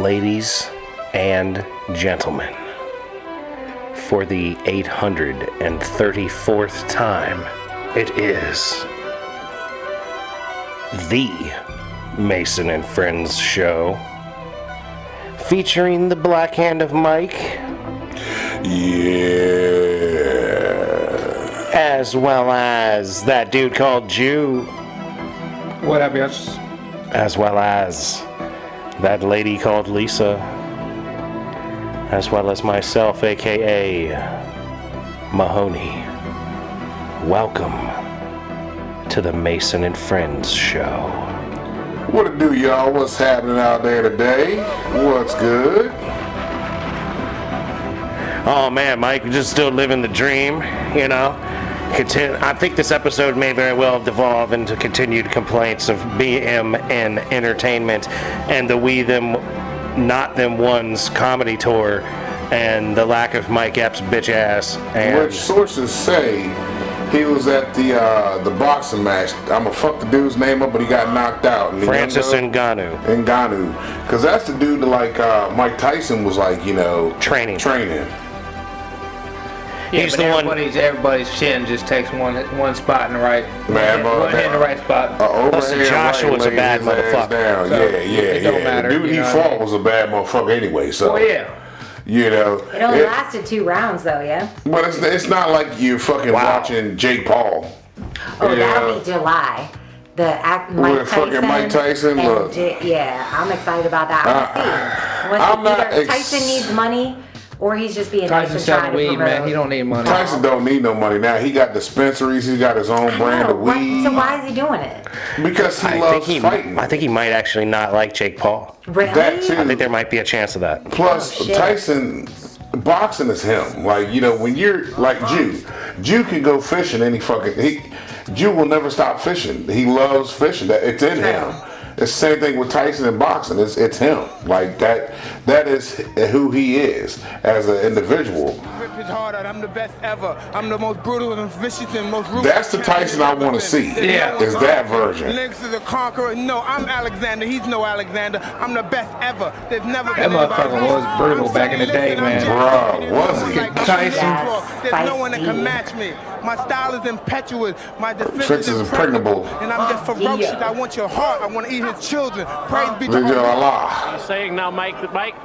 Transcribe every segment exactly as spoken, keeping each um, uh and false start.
ladies and gentlemen, for the eight hundred thirty-fourth time, it is the Mason and Friends Show, featuring the Black Hand of Mike. Yeah. As well as that dude called Jew. What up, yes? As well as that lady called Lisa. As well as myself, aka Mahoney. Welcome to the Mason and Friends Show. What it do, y'all? What's happening out there today? What's good? Oh man, Mike, we're just still living the dream, you know. Continue, I think this episode may very well devolve into continued complaints of B M N Entertainment and the We Them Not Them Ones comedy tour and the lack of Mike Epps' bitch ass. And which sources say he was at the uh, the boxing match. I'm gonna fuck the dude's name up, but he got knocked out. And Francis Ngannou. Ngannou, because that's the dude that like uh, Mike Tyson was like, you know, training. Training. Yeah, He's but the one. everybody's, everybody's chin just takes one one spot in the right. Man, one, one hit in the right spot. Uh, Listen, Joshua was a bad motherfucker. Down. So, yeah, yeah, it yeah. don't matter, the dude you he know fought what I mean? was a bad motherfucker anyway. So. Oh yeah. You know. It only it, lasted two rounds, though, yeah? But it's, it's not like you're fucking Wow. watching Jake Paul. Oh, Yeah. that'll be July. The act, Mike With fucking Tyson. Mike Tyson, and look. J- yeah, I'm excited about that. Uh, I want to see. I'm Once not either ex- Tyson needs money, or he's just being nice Tyson and trying selling to weed, promote. man. He don't need money. Tyson don't need no money now. He got dispensaries. He got his own I brand know, of what- weed. So why is he doing it? Because he I loves think he, fighting. I think he might actually not like Jake Paul. Really? That too. I think there might be a chance of that. Plus, Oh, shit. Tyson, boxing is him. Like, you know, when you're like Jew, Jew can go fishing any fucking. He, Jew will never stop fishing. He loves fishing. That it's in him. It's the same thing with Tyson in boxing. It's it's him. Like that. That is who he is as an individual. I'm the best ever. I'm the most brutal and vicious and most ruthless. That's the Tyson I want to see. Yeah. Is that version. Lynx is a conqueror. No, I'm Alexander. He's no Alexander. I'm the best ever. There's never That been anybody motherfucker was else. brutal I'm back in the saying, day, listen, I'm man. just Bruh, fucking was he? like Tyson. There's no one that can Feisty. match me. My style is impetuous. My defense Fix is is impregnable. impregnable. And I'm just ferocious. I want your heart. I want to eat his children. Praise be to Video Allah. Allah. Saying now, Mike, Mike.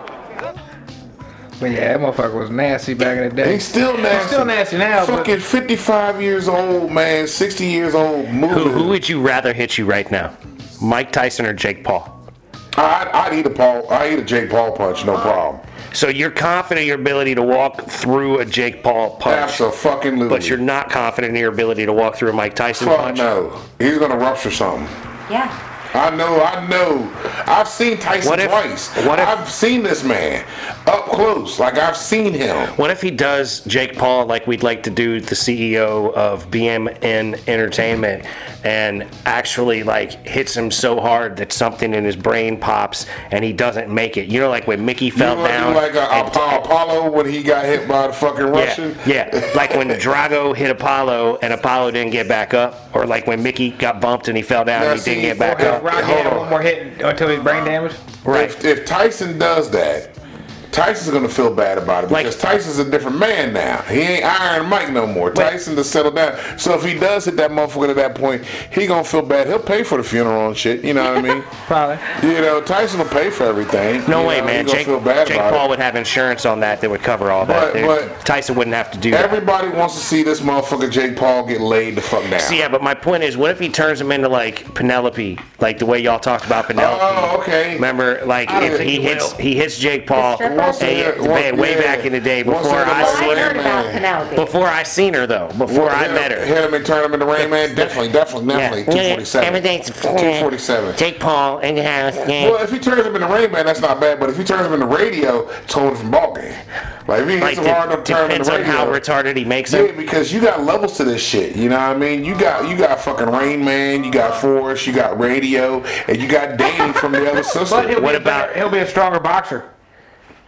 But yeah, that motherfucker was nasty back in the day. He's still nasty. He's still nasty now, but- Fucking fifty-five years old, man. sixty years old. Moving. Who, who would you rather hit you right now? Mike Tyson or Jake Paul? I'd, I'd eat a Paul. I eat a Jake Paul punch, no problem. So you're confident in your ability to walk through a Jake Paul punch, Absolutely. but you're not confident in your ability to walk through a Mike Tyson Fuck punch? no. He's gonna rupture something. Yeah. I know, I know. I've seen Tyson What if- twice. what if- I've seen this man up close. Like I've seen him. What if he does Jake Paul like we'd like to do the C E O of B M N Entertainment and actually like hits him so hard that something in his brain pops and he doesn't make it? You know, like when Mickey fell you know, down. like a, and- Apollo, Apollo when he got hit by the fucking Russian. Yeah, yeah, like when Drago hit Apollo and Apollo didn't get back up, or like when Mickey got bumped and he fell down Now, and he see, didn't get back well, up. Rocky Hold had on. one more hit until his brain damage. Right. If, if Tyson does that, Tyson's gonna feel bad about it Like- because Tyson's a different man now. He ain't Iron Mike no more. Tyson to settle down. So if he does hit that motherfucker at that point, he gonna feel bad. He'll pay for the funeral and shit. You know what I mean? Probably. You know, Tyson will pay for everything. No You way, know, man. He gonna Jake, feel bad Jake about Paul it. would have insurance on that that would cover all that. But- There- but- Tyson wouldn't have to do that. Everybody wants to see this motherfucker Jake Paul get laid the fuck down. See, yeah, but my point is, what if he turns him into like Penelope, like the way y'all talked about Penelope? Oh, okay. Remember, like I if think he he hits, will. he hits Jake Paul, The stripper? and, Once they- way, way yeah. back in the day Once before they- I Well, I seen heard her. about Man. Penelope. Before I seen her though, before I hit met him, her. hit him and turn him into Rain Man. Definitely, definitely, definitely. Yeah. two forty-seven. Everything's two forty-seven. Jake Paul in the house. Yeah. Well, if he turns him into Rain Man, that's not bad. But if he turns him into radio, it's a whole different ballgame. Like if he Like, hits him hard de- enough to turn him depends into on how radio. retarded he makes Yeah, him. because you got levels to this shit. You know what I mean? You got you got fucking Rain Man, you got Forrest, you got radio, and you got Danny from the other sister. But he'll What be a about- better, he'll be a stronger boxer.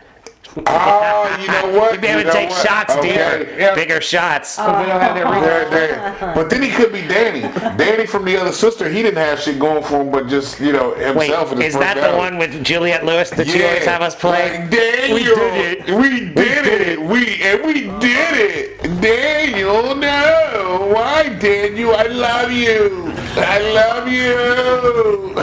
Oh, you know what? You'd be able You to know take what? shots Okay. deeper, Yeah. bigger shots. We don't have that reason. There- there. But then he could be Danny. Danny from the other sister, he didn't have shit going for him, but just, you know, Wait, himself and his is that the personality. one with Juliette Lewis that you always have us play? Like, Daniel, We did it. We did it. We and we did it. Daniel, no. Why, Daniel? I love you. I love you.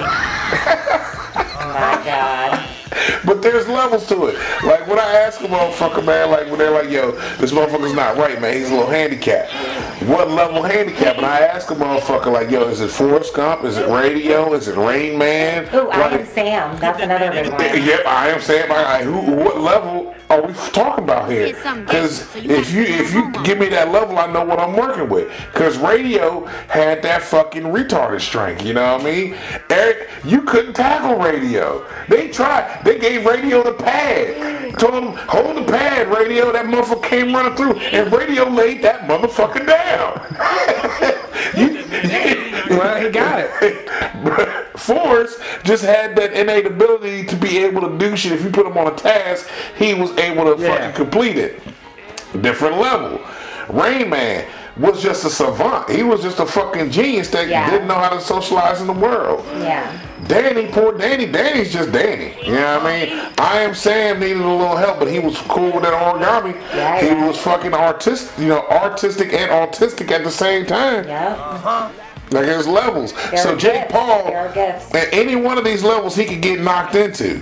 Oh my God. But there's levels to it. Like when I ask a motherfucker, man, like when they're like, yo, this motherfucker's not right, man. He's a little handicapped. What level handicap? And I ask a motherfucker, like, yo, is it Forrest Gump? Is it Radio? Is it Rain Man? Ooh, I Like- am Sam. That's another good one. Yep, I am saying, like, who, what level are we talking about here? Because if you if you give me that level, I know what I'm working with. Because Radio had that fucking retarded strength, you know what I mean? Eric, you couldn't tackle Radio. They tried. They gave Radio the pad. Told him, hold the pad, Radio. That motherfucker came running through, and Radio laid that motherfucker down. you, Well, he got it. Forrest just had that innate ability to be able to do shit. If you put him on a task, he was able to Yeah. fucking complete it. Different level. Rain Man was just a savant. He was just a fucking genius that Yeah. didn't know how to socialize in the world. Yeah. Danny, poor Danny. Danny's just Danny. You know what I mean? I Am Sam needed a little help, but he was cool with that origami. Yeah, he yeah. was fucking artistic, you know, artistic and autistic at the same time. Yep. Like there's levels. There so are Jake gifts. Paul, There are gifts. at any one of these levels, he could get knocked into.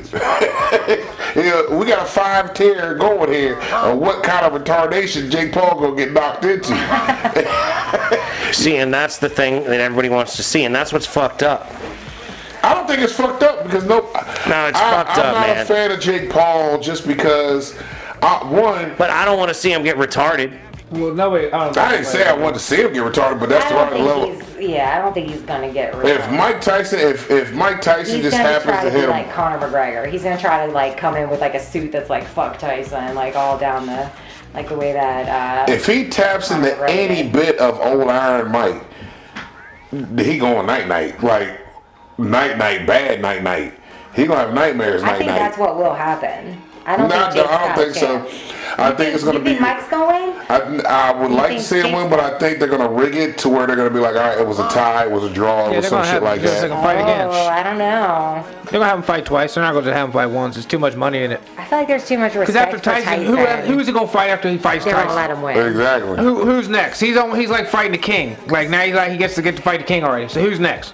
Yeah, we got a five tier going here of what kind of retardation Jake Paul gonna get knocked into. See, and that's the thing that everybody wants to see, and that's what's fucked up. I don't think it's fucked up because no, No, it's I, fucked I'm up, not man. a fan of Jake Paul just because I, one. But I don't want to see him get retarded. Well, nobody. I, don't I didn't say I wanted to see him get retarded, but that's I the don't right level. think he's. Yeah, I don't think he's gonna get rid If Mike Tyson, if if Mike Tyson He's just gonna happens try to to hit be him, like Conor McGregor. He's gonna try to like come in with like a suit that's like fuck Tyson, like all down the, like the way that. Uh, if he taps into Conor McGregor any did. bit of old Iron Mike, he going night night, like night night, bad night night. He gonna have nightmares I night think night. that's what will happen. I don't Nah, think no, Jake's I don't got think a so. chance. I think it's gonna you be. think Mike's going? I, I would like to think see him Jake's win, but I think they're gonna rig it to where they're gonna be like, all right, it was a tie, it was a draw, it Yeah, was they're some gonna shit have like just that. like a fight again. Oh, I don't know. They're gonna have him fight twice. They're not gonna have him fight once. There's too much money in it. I feel like there's too much Because respect after for Tyson, Tyson. who who's he gonna fight after he fights They're gonna let Tyson? him win. Exactly. Who, who's next? He's on, he's like fighting the king. Like now he's like he gets to get to fight the king already. So who's next?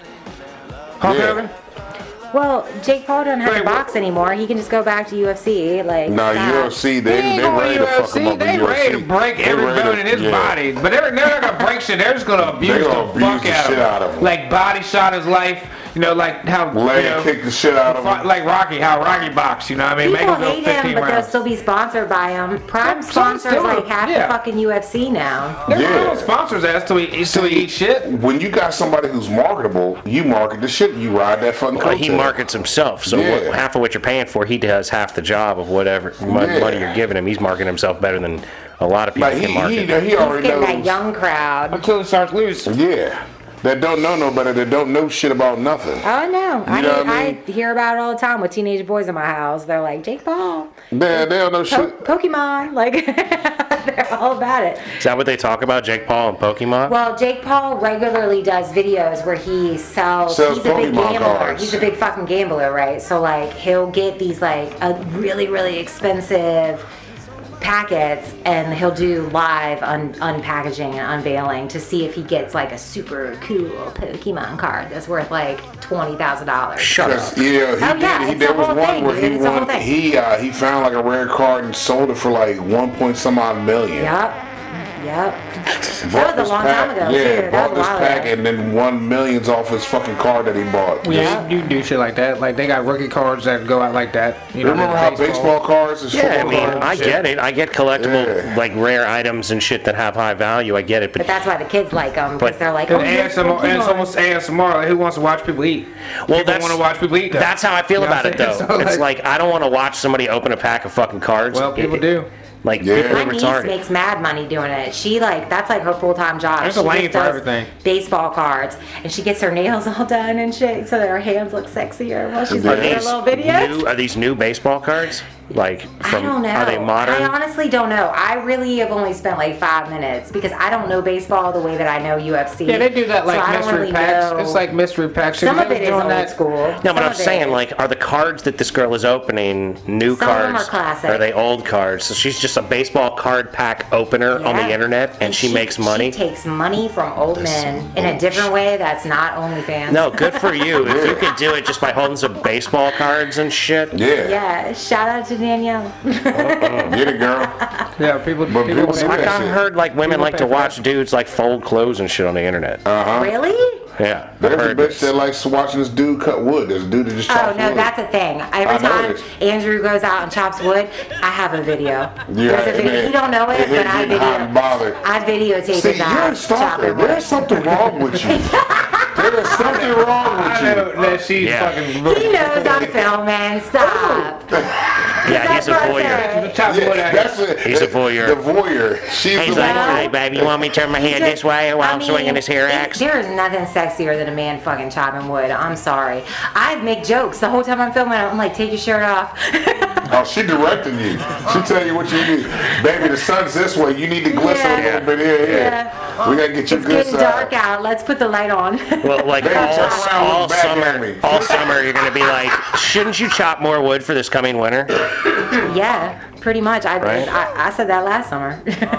Hulk Yeah. Hogan? Well, Jake Paul doesn't have Wait, to what- box anymore. He can just go back to U F C. Like Nah, stop. U F C, they He ain't they going ready to to fuck U F C. him up They in U F C. ready to break They every ready to- bone in his yeah. body. But they're, they're not gonna break shit. They're just gonna abuse They the gonna abuse fuck the out, shit of out of him. Like body shot his life. You know, like how Leg you know, kick the shit out of fight- him. like Rocky, how Rocky boxed. You know what I mean? Make People him go hate him, fifteen but they'll rounds. still be sponsored by him. Prime Some sponsors still- like half yeah. the fucking U F C now. They're Yeah. not sponsors ass till he till he eats shit. When you got somebody who's marketable, you market the shit. You ride that fucking Well, he coattail. markets himself, so Yeah. what, half of what you're paying for, he does half the job of whatever mon- Yeah. money you're giving him. He's marketing himself better than a lot of people Like he, can he, market. he He's already getting that knows. young crowd. Until he starts losing. Yeah, that don't know no better. That don't know shit about nothing. Oh no, I, know what I I, mean? hear about it all the time with teenage boys in my house. They're like Jake Paul, They, they don't know po- shit. Pokemon, like they're all about it. Is that what they talk about, Jake Paul and Pokemon? Well, Jake Paul regularly does videos where he sells. Sells he's a big Pokemon gambler. cards. He's a big fucking gambler, right? So like he'll get these like a really really expensive packets and he'll do live un- unpackaging and unveiling to see if he gets like a super cool Pokemon card that's worth like twenty thousand dollars. Shut up. Cause, yeah, he Oh, did. yeah, he, it's there the was whole one thing, where dude. he It's the whole won. thing. He uh, he found like a rare card and sold it for like one point some odd million. Yep. Yep. Bought That was a this long pack, time ago, Yeah, too. That bought was a this while pack ago. and then won millions off his fucking card that he bought. Yeah, you, you do shit like that. Like they got rookie cards that go out like that. You know, Remember in how baseball cards is Yeah, I football mean, cards? I get it. I get collectible, Yeah. like rare items and shit that have high value. I get it, but, But that's why the kids like them because But- they're like, And oh, A S M R, and it's almost A S M R. Like, who wants to watch people eat? well, people that's want to watch people eat. Though. That's how I feel You know about it, what though. I'm saying? So, It's like I don't want to watch somebody open a pack of fucking cards. well, people It- do. Like Yeah. people My are niece retarded. makes mad money doing it. She like that's like her full time job. There's she a lane just for does everything. Baseball cards, and she gets her nails all done and shit, so that her hands look sexier while she's Are making her these little videos. new? Are these new baseball cards? Like, from, I don't know. are they modern? I honestly don't know. I really have only spent like five minutes because I don't know baseball the way that I know U F C. Yeah, they do that like so I don't mystery really packs. know. It's like mystery packs. Some They of was it is doing old that. school. No, Some but I'm of it saying, is- like, are the cards that this girl is opening new Some of them cards? are classic. Are they old cards? So she's just a baseball card pack opener on the Yeah. internet, and, she, makes money. She takes money from old men in a different way that's not OnlyFans. No, good for you. If you could do it just by holding some baseball cards and shit. Yeah. Yeah, shout out to Danielle. Get it, girl. Yeah, people. But people people pay do for I that that. kinda shit. heard like women People like pay to for watch that. dudes like fold clothes and shit on the internet. Uh-huh. Really? Yeah, I There's a heard bitch this. that likes watching this dude cut wood. There's a dude that just Oh chops no, wood. that's a thing. Every I know time it is. Andrew goes out and chops wood, I have a video. Yeah, There's a and video. then- You don't know it, and but then I getting hot and video. bothered. I videotape See, his you're a ass stalker. chopping wood. There's something wrong with you. There's something wrong with I you. know that she's Yeah. fucking. He knows I'm filming. Stop. Yeah, he's a That's what I voyeur. said. Chop wood Yeah, out that's here. a, He's a voyeur. The voyeur. She's He's the like, voyeur. hey, baby, you want me to turn my head this way while I I'm mean, swinging his hair it- axe? There is nothing sexier than a man fucking chopping wood. I'm sorry. I make jokes the whole time I'm filming. I'm like, take your shirt off. Oh, she directing you. She tell you what you need. Baby, the sun's this way. You need to glisten Yeah. a little bit here. here. Yeah. We gotta get you It's good getting side. dark out. Let's put the light on. Well, like Baby, all, turn around, all look back at summer, me. all summer, you're gonna be like, shouldn't you chop more wood for this coming winter? Yeah, pretty much. I, Right. I I said that last summer.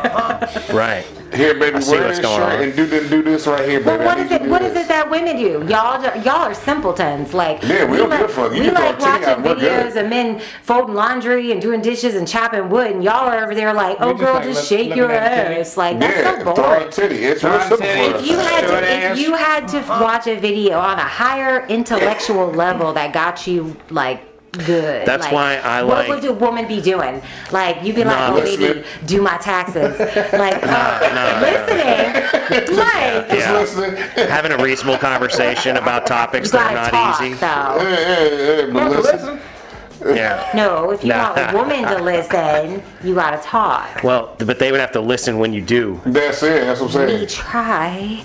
Right. Here, baby, I see wear what's this going shirt on. and do this, do this right here, But baby. what I is need it? you to What do is this. it that women do? Y'all, y'all are simpletons. Like Yeah, we don't like, give a fuck. You we can throw like a titty out, watching we're good. videos of men folding laundry and doing dishes and chopping wood, and y'all are over there like, oh We just girl, like just look- shake looking your at the titty. ass. Like that's Yeah, so throw boring. a titty. It's Throw real a simple titty. for If us. you had Short to, if ass. you had to watch a video on a higher intellectual level that got you like good. That's like, why I what like- would a woman be doing? Like you'd be like, Nah, oh baby, listening. do my taxes. Like uh, nah. listening. Like Just Yeah. listening. Having a reasonable conversation about topics you that are gotta not talk easy. though. Hey, hey, hey, but listen. Yeah. No, if you Nah. want a woman to listen, you gotta talk. Well, but they would have to listen when you do. That's it. That's what I'm We saying. try.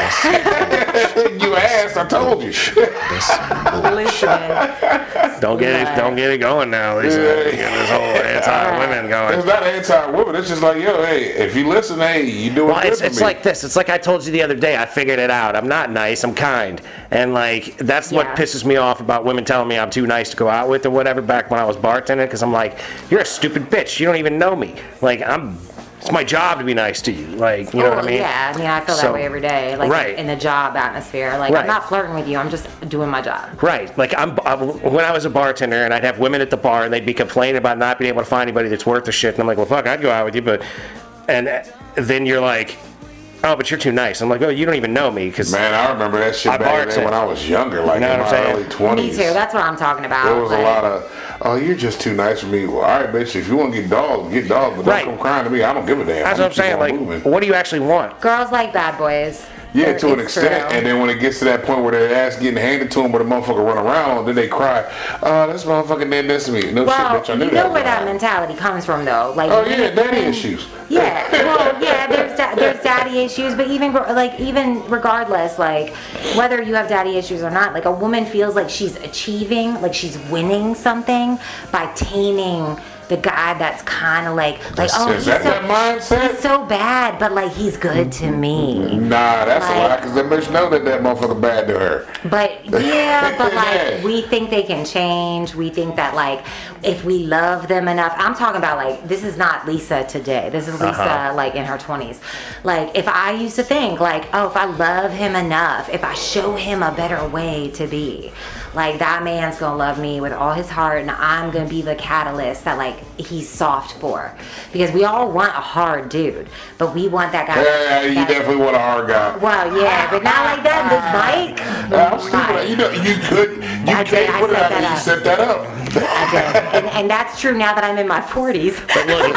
You asked. I told you. Listening. Don't get it. Right. Don't get it going now, Lisa. Yeah. Get this whole anti-women It's going. not anti-woman. It's just like, yo, hey, if you listen, hey, you doing Well, good it's, for it's me. like this. It's like I told you the other day. I figured it out. I'm not nice. I'm kind. And like that's what Yeah. pisses me off about women telling me I'm too nice to go out with or whatever. Back when I was bartending, because I'm like, you're a stupid bitch. You don't even know me. Like I'm. It's my job to be nice to you. Like you know Well, what I mean? Yeah, I mean, I feel So- that way every day. Like right. in the job atmosphere. Like Right. I'm not flirting with you. I'm just doing my job. Right. Like I'm, I, when I was a bartender and I'd have women at the bar and they'd be complaining about not being able to find anybody that's worth the shit. And I'm like, well, fuck, I'd go out with you, but and then you're like, oh, but you're too nice. I'm like, oh, you don't even know me because Man, I remember that shit I back then bartend. when I was younger, like You know in what my I'm saying? early twenties. Me too. That's what I'm talking about. There was a Like, lot of, oh, you're just too nice for me. Well, all right, bitch, if you want to get dogs, get dogs, but Right. don't come crying to me. I don't give a damn. that's I'm what I'm saying. gonna Like, keep on moving. what do you actually want? girls like bad boys. Yeah, They're- to an it's extent. true. And then when it gets to that point where their ass getting handed to them, but a motherfucker run around, then they cry, oh, this motherfucker did this to me. No Well, shit, bitch, I knew you that. know where was that wrong. mentality comes from, though. Like, Oh, yeah, women- daddy women- issues. Yeah, well, yeah, there's da- there's daddy issues, but even gr- like even regardless, like whether you have daddy issues or not, like a woman feels like she's achieving, like she's winning something by taming the guy that's kind of like like Is- oh is he's that so, that mindset? he's so bad, but like he's good to me. Nah, that's a Like- lie, because that bitch know that that motherfucker bad to her. But yeah, but Yeah. like we think they can change. We think that like if we love them enough. I'm talking about like this is not Lisa today. This is Lisa Uh-huh. like in her twenties. Like if I used to think like, oh, if I love him enough, if I show him a better way to be, like that man's gonna love me with all his heart, and I'm gonna be the catalyst that like he's soft for. Because we all want a hard dude, but we want that guy. Yeah, you that's- definitely want a hard guy. Well, yeah, but not like that, Luke Mike. I'm Luke stupid. Mike. You know, you could, you I can't did, I put it set out that there. You up. set that up. I did. And, and that's true now that I'm in my forties. But look,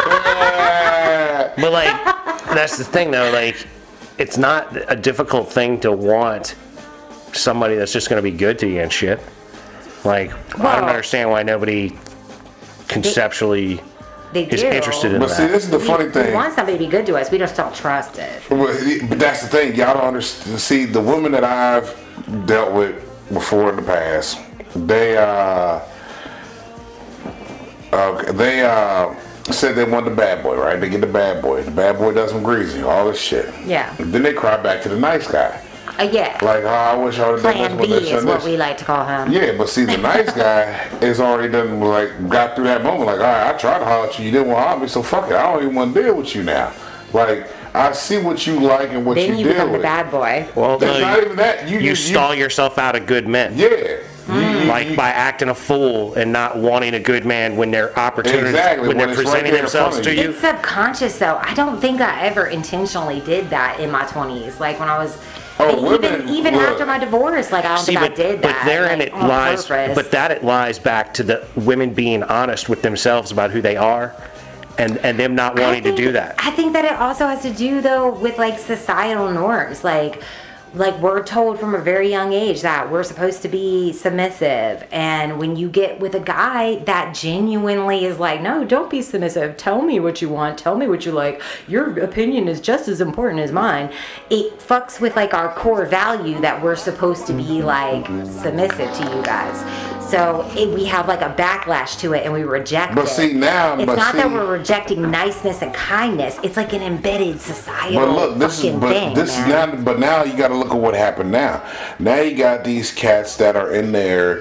Yeah. but like that's the thing though. Like, it's not a difficult thing to want somebody that's just going to be good to you and shit. Like, I Well- don't understand why nobody conceptually They is do. interested in But see, that. this is the We, funny we thing. want somebody to be good to us. We just don't trust it. But but that's the thing. Y'all don't understand. See, the women that I've dealt with before in the past, they, uh, Okay, they uh, said they wanted the bad boy, right? They get the bad boy. The bad boy does some greasy, all this shit. Yeah. And then they cry back to the nice guy. Uh, yeah. Like, oh, I wish I would have done Plan this B one, this, is and what this. we like to call him. Yeah, but see, the nice guy is already done, like, got through that moment. Like, all right, I tried to holler at you. You didn't want to holler at me, so fuck it. I don't even want to deal with you now. Like, I see what you like and what Then you you deal become with. the bad boy. Well, It's no, not you, even that. You, you you stall yourself out of good men. Yeah. You- Like you- by acting a fool and not wanting a good man when they're opportunities, Exactly, when when they're it's right presenting there in front themselves of to you. you. It's subconscious though. I don't think I ever intentionally did that in my twenties. Like when I was, Oh, and women, even even look. after my divorce, like I don't See, think but, I did but that. therein like, it on lies. purpose. But that it lies back to the women being honest with themselves about who they are, and and them not I wanting to think- do that. I think that it also has to do though with like societal norms, like. Like we're told from a very young age that we're supposed to be submissive, and when you get with a guy that genuinely is like, no, don't be submissive, tell me what you want, tell me what you like, your opinion is just as important as mine, it fucks with like our core value that we're supposed to be like submissive to you guys. So it, we have like a backlash to it and we reject But it. see, now- it's but not that see- we're rejecting niceness and kindness, it's like an embedded societal But look, this is fucking but thing, this man. is now. But now you got to look at what happened. Now, now you got these cats that are in their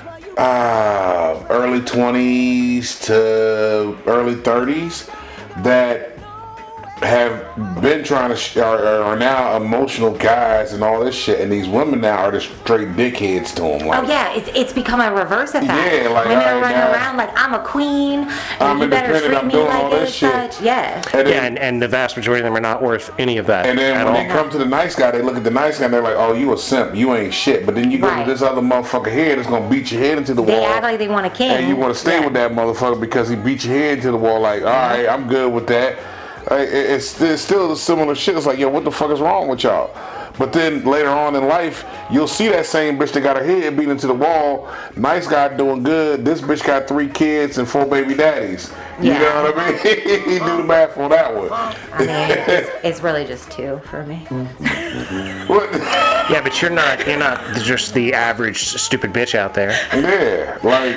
uh, early twenties to early thirties that have been trying to sh- are, are now emotional guys and all this shit, and these women now are just straight dickheads to them. Like, Oh yeah, it's it's become a reverse effect. Yeah, like, women are alright, running now- around like I'm a queen, and I'm you better independent, treat I'm me doing like all it this as shit. such. Yeah. and Yeah, then, and, and the vast majority of them are not worth any of that and then at when all. they come to the nice guy, they look at the nice guy and they're like, "Oh, you a simp, you ain't shit." But then you go Right. to this other motherfucker here that's gonna beat your head into the They wall. act like they want a king. And you want to stay Yeah. with that motherfucker because he beat your head to the wall. Like, all right, I'm good with that. Like, it- it's, it's still the similar shit. It's like, yo, what the fuck is wrong with y'all? But then later on in life, you'll see that same bitch that got her head beat into the wall. Nice guy doing good. This bitch got three kids and four baby daddies. You Yeah. know what I mean? He do the math on that one. I mean, it's, it's really just two for me. What? Yeah, but you're not you're not just the average stupid bitch out there. Yeah, like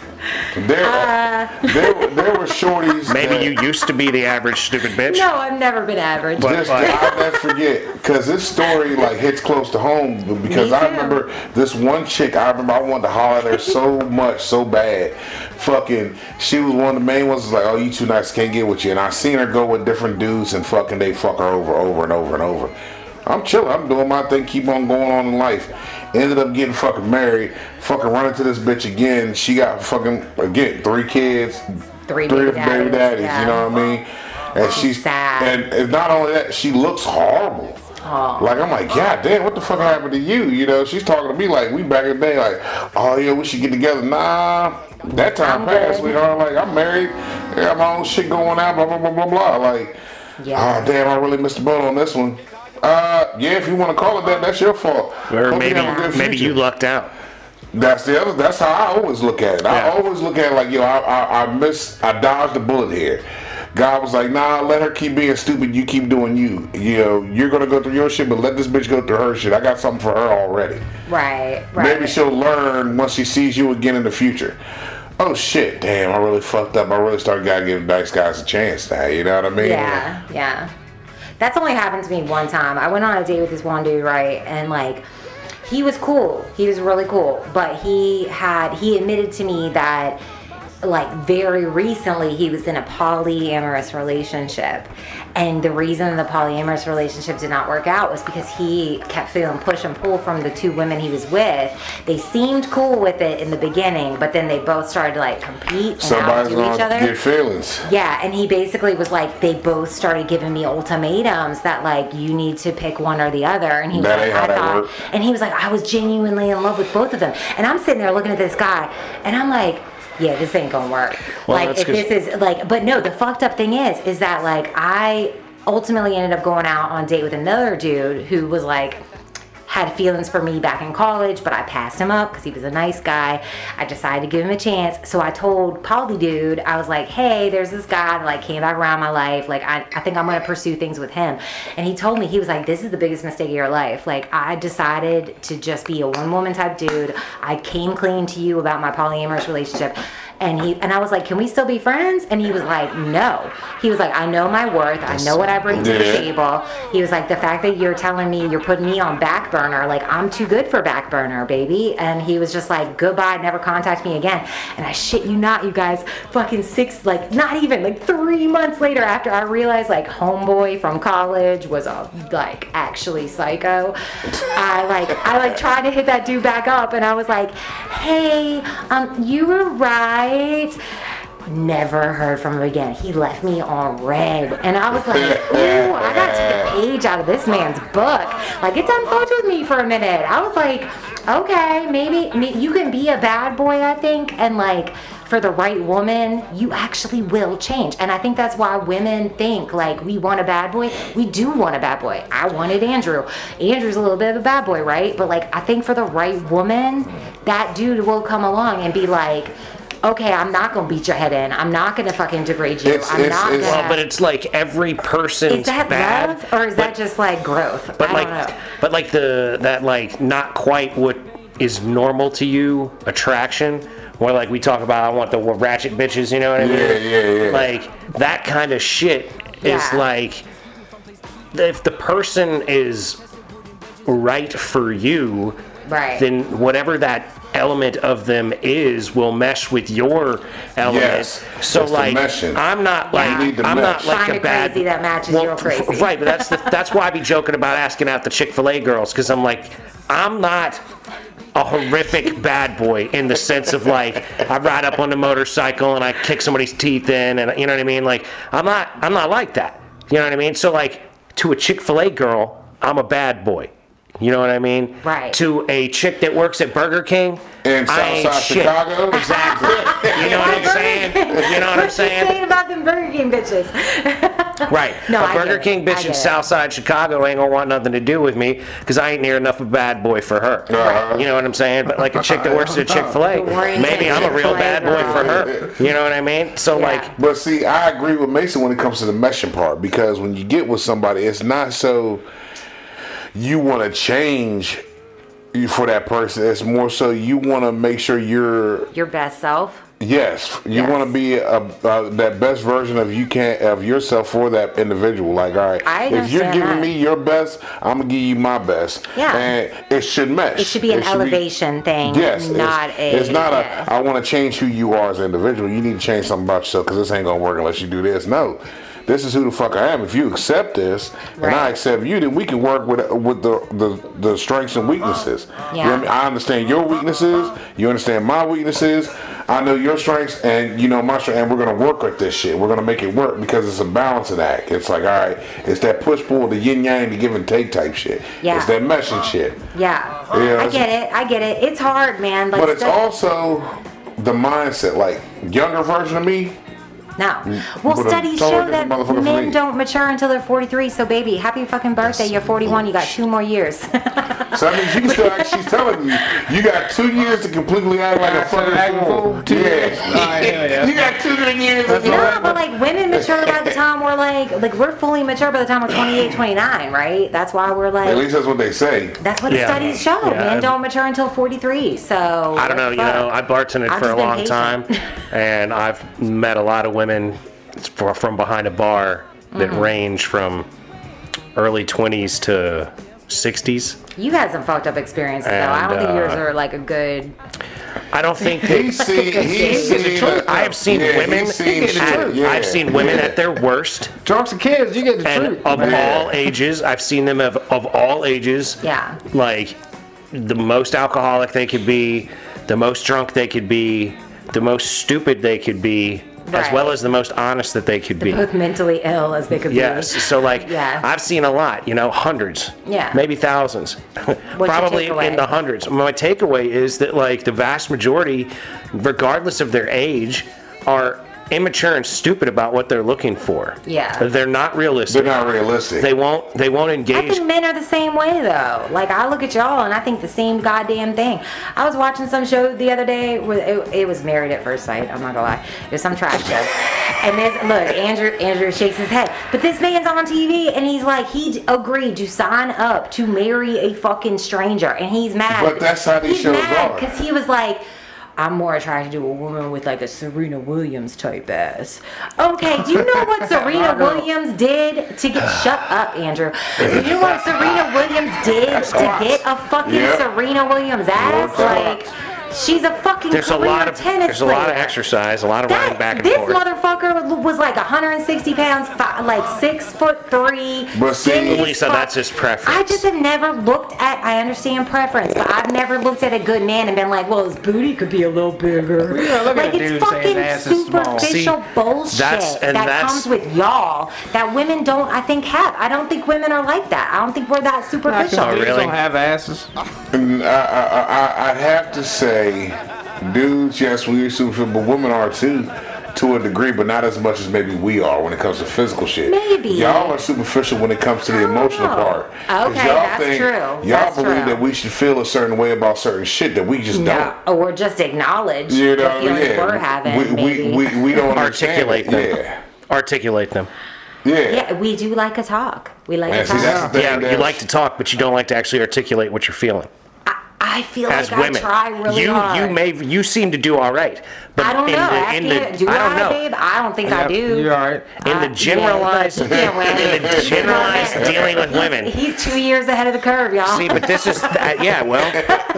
there, Uh. there, there were shorties. Maybe that- you used to be the average stupid bitch. No, I've never been average. But- This, I'll never forget, because this story like hits close to home. Because Me I too. remember this one chick. I remember I wanted to holler at her so much, so bad. Fucking, she was one of the main ones. Was like, "Oh, you too nice, can't get with you." And I seen her go with different dudes, and fucking they fuck her over, over and over and over. I'm chilling. I'm doing my thing. Keep on going on in life. Ended up getting fucking married. Fucking running to this bitch again. She got fucking again three kids, Three three baby baby daddies, daddies. yeah. You know what I mean? And she's sad. And, and not only that, she looks horrible. Aw. Like, I'm like, God damn, what the fuck happened to you? You know, she's talking to me like we back in the day, like, oh yeah, we should get together. Nah, that time I'm passed, good. sweetheart. Like, I'm married, I got my own shit going on, blah blah blah blah blah. Like, Yeah. oh damn, I really missed the boat on this one. Uh, yeah, if you want to call it that, that's your fault. Or Hope you maybe have a good maybe future. you lucked out. That's the other. That's how I always look at it. I Yeah. always look at it like, yo, I, I, I miss, I dodged the bullet here. God was like, nah, let her keep being stupid. You keep doing you. You know, you're gonna go through your shit, but let this bitch go through her shit. I got something for her already. Right, right. Maybe she'll learn once she sees you again in the future. Oh shit, damn, I really fucked up. I really started gotta give nice guys a chance now. You know what I mean? Yeah, yeah. That's only happened to me one time. I went on a date with this one dude, right? And like, he was cool. He was really cool. But he had, he admitted to me that like very recently he was in a polyamorous relationship. And the reason the polyamorous relationship did not work out was because he kept feeling push and pull from the two women he was with. They seemed cool with it in the beginning, but then they both started to like compete and Somebody's outdo each gonna other. get feelings. Yeah, and he basically was like, they both started giving me ultimatums that like, you need to pick one or the other. And he was That like, ain't how I that thought, works. and he was like, I was genuinely in love with both of them. And I'm sitting there looking at this guy, and I'm like, yeah, this ain't gonna work. Well, like, that's if 'cause- this is like, but no, the fucked up thing is, is that like, I ultimately ended up going out on a date with another dude who was like, had feelings for me back in college, but I passed him up because he was a nice guy. I decided to give him a chance. So I told Poly Dude, I was like, hey, there's this guy that like came back around my life. Like, I, I think I'm going to pursue things with him. And he told me, he was like, this is the biggest mistake of your life. Like, I decided to just be a one woman type dude. I came clean to you about my polyamorous relationship. And he and I was like, can we still be friends? And he was like, no. He was like, I know my worth. I know what I bring to Yeah. the table. He was like, the fact that you're telling me you're putting me on back burner, like I'm too good for back burner, baby. And he was just like, goodbye, never contact me again. And I shit you not, you guys, fucking six, like not even like three months later after I realized like homeboy from college was a like actually psycho. I like I like tried to hit that dude back up and I was like, hey, um, you were right. Never heard from him again. He left me on red. And I was like, ooh, I gotta take a page out of this man's book. Like, it done fucked with me for a minute. I was like, okay, maybe, maybe you can be a bad boy, I think, and like, for the right woman, you actually will change. And I think that's why women think, like, we want a bad boy. We do want a bad boy. I wanted Andrew. Andrew's a little bit of a bad boy, right? But, like, I think for the right woman, that dude will come along and be like, okay, I'm not gonna beat your head in. I'm not gonna fucking degrade you. It's- I'm it's- not it's- gonna. Well, but it's like every person's is that bad. love or is that just like growth? But I like, don't know. but like the that like not quite what is normal to you attraction. Where like we talk about, I want the ratchet bitches. You know what I mean? Yeah, yeah, yeah. Like that kind of shit is Yeah. like if the person is right for you, Right. then whatever that element of them is will mesh with your element. Yes, so that's the like meshing. I'm not like You need the I'm not mesh. like Find a a bad crazy that matches your crazy. Right, but that's the, that's why I be joking about asking out the Chick-fil-A girls, because I'm like, I'm not a horrific bad boy in the sense of like I ride up on the motorcycle and I kick somebody's teeth in, and you know what I mean. Like I'm not I'm not like that. You know what I mean? So like to a Chick-fil-A girl, I'm a bad boy. You know what I mean? Right. To a chick that works at Burger King, In I ain't Southside shit. Chicago? Exactly. You know what I'm saying? You know what I'm What's he saying? saying about them Burger King bitches? Right. No, a I Burger get it. King I bitch get in it. Southside Chicago ain't gonna want nothing to do with me because I ain't near enough of a bad boy for her. Uh-huh. You know what I'm saying? But like a chick that works at Chick-fil-A, Warren maybe I'm a real Chick-fil-A bad boy for her. You know what I mean? So Yeah. like, But see, I agree with Mason when it comes to the meshing part, because when you get with somebody, it's not so you want to change you for that person. It's more so you want to make sure you're Your best self. yes, you Yes. want to be a, a, that best version of you can of yourself for that individual. Like, all right, I if you're understand giving that. me your best, I'm gonna give you my best. Yeah. and it should mesh. It should be an be- elevation thing, Yes, not it's, a. It's not yeah. a. I want to change who you are as an individual. You need to change something about yourself because this ain't gonna work unless you do this. No, this is who the fuck I am. If you accept this and I Right. accept you, then we can work with with the the, the strengths and weaknesses. You know what I mean? I understand your weaknesses. You understand my weaknesses. I know your strengths, and you know my strengths, and we're gonna work with this shit. We're gonna make it work because it's a balancing act. It's like, all right, it's that push pull, the yin yang, the give and take type shit. Yeah. It's that meshing shit. Yeah. Yeah, I it's- get it. I get it. It's hard, man. Like, But it's stuff- also the mindset, like younger version of me. No. Well, But a studies totally show that different motherfucker for men me. don't mature until they're forty-three. So, baby, happy fucking birthday. You're forty-one. You got two more years. So that means you can still act. She's telling you, you got two years to completely act like a Act like fucking a fool. fool. Two Yeah. years. All right, hell yeah. You got two good years. to do No, it. but like women mature by the time we're like, like we're fully mature by the time we're twenty-eight, twenty-nine, right? That's why we're At like, least that's what they say. that's what the Yeah. studies show. Yeah. Men don't mature until forty-three. So I don't know. You fuck. know, I bartended I've for a just been long time, patient. and I've met a lot of women fr- from behind a bar that Mm-hmm. range from early twenties to sixties. You had some fucked up experiences though. I don't And, think yours uh, are like a good. I don't think he's seen. He's seen. I have seen yeah, women. He's seen He get the at- shit. Yeah. I've seen women at their worst, Drunks and kids, you get the and truth. of man. all ages. I've seen them of of all ages. Yeah. Like the most alcoholic they could be, the most drunk they could be, the most stupid they could be, as Right. well as the most honest that they could be. Both mentally ill as they could Yes. be. So like, Yeah. I've seen a lot. You know, hundreds. Yeah. Maybe thousands. your Probably takeaway? in the hundreds. My takeaway is that like the vast majority, regardless of their age, are immature and stupid about what they're looking for. Yeah. They're not realistic. They're not realistic. They won't. They won't I engage. think men are the same way though. Like I look at y'all and I think the same goddamn thing. I was watching some show the other day where it, it was Married at First Sight. I'm not gonna lie, it was some trash show. And this look, Andrew Andrew shakes his head, but this man's on T V and he's like he agreed to sign up to marry a fucking stranger, and he's mad. But that's how these he's shows mad are. because he was like. I'm more attracted to a woman with like a Serena Williams type ass. Okay, do you know what Serena Williams did to get... Shut up, Andrew. Do you know what Serena Williams did to get a fucking Yep. Serena Williams ass? Like... She's a fucking There's a career lot of tennis there's a lot of player. exercise, a lot of running That, back and this forth. motherfucker was like one hundred sixty pounds, five, like six foot three. But see, skinny as Lisa, fuck. that's his preference. I just have never looked at. I understand preference, but I've never looked at a good man and been like, "Well, his booty could be a little bigger." Yeah, look at like a dude it's saying fucking his ass is small. superficial See, bullshit that's- and that that's- comes with y'all that women don't. I think have. I don't think women are like that. I don't think we're that superficial. Oh, Dudes really? don't have asses. And I, I, I, I'd have to say, dudes, yes, we're superficial, but women are too, to a degree, but not as much as maybe we are when it comes to physical shit. Maybe. Y'all are superficial when it comes to the emotional Oh. part. 'Cause Okay, y'all that's think, true. Y'all That's believe true. that we should feel a certain way about certain shit that we just No, or just acknowledge don't. You the know, feelings yeah. we're having. we, maybe. we, we, we don't Articulate understand them. it. Yeah. Articulate them. Yeah. Yeah, we do like to talk. We like Yeah, to see, talk. that's the thing. Yeah, you that's- like to talk, but you don't like to actually articulate what you're feeling. I feel As like women, I try really you hard. you may you seem to do all right, but I don't in know. the Ask in me, the do I don't I, know babe? I don't think I Yep, do. You're all right. in Uh, the generalized yeah, but he can't win. in the generalized dealing with women. He's two years ahead of the curve, y'all. See, but this is uh, yeah, well,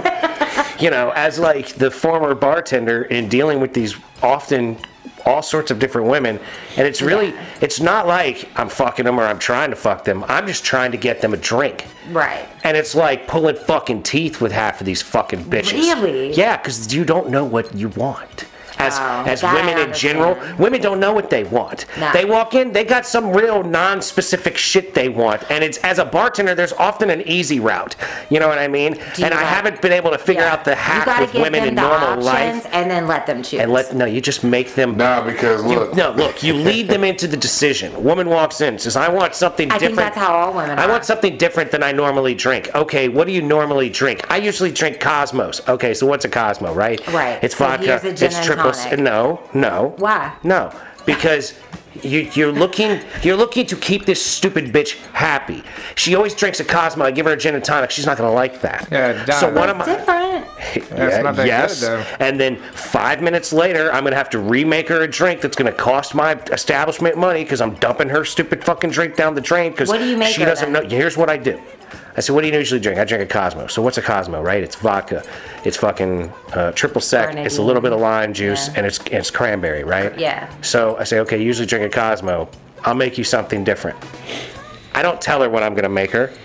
you know, as like the former bartender in dealing with these often all sorts of different women, and it's really it's not like I'm fucking them or I'm trying to fuck them. I'm just trying to get them a drink. Right. And it's like pulling fucking teeth with half of these fucking bitches. Really? Yeah, because you don't know what you want. As, Oh, as that I women in general, understand. women don't know what they want. No. They walk in, they got some real non-specific shit they want, and it's as a bartender, there's often an easy route. You know what I mean? Do And you I got- haven't been able to figure Yeah. out the You hack gotta with give women them in the normal options life. and then let them choose. And let no, you just make them. Nah, because You, look. no, look, you lead them into the decision. A woman walks in, says, I want something I think different. that's how all women I are. want something different than I normally drink. Okay, what do you normally drink? I usually drink Cosmos. Okay, so what's a Cosmo, right? Right. It's So vodka. here's a gin It's and triple. tonic. S- no, no. Why? No, because you, you're looking. You're looking to keep this stupid bitch happy. She always drinks a Cosmo. I give her a gin and tonic. She's not gonna like that. Yeah, So Don. what am I? Different. That's not that yes. good, though. And then five minutes later, I'm gonna have to remake her a drink that's gonna cost my establishment money because I'm dumping her stupid fucking drink down the drain because What do you make she her doesn't then? know. Here's what I do. I said, what do you usually drink? I drink a Cosmo. So what's a Cosmo, right? It's vodka. It's fucking uh, triple sec. It's a little bit of lime juice, Yeah. and it's it's cranberry, right? Yeah. So I say, okay, you usually drink a Cosmo. I'll make you something different. I don't tell her what I'm gonna make her.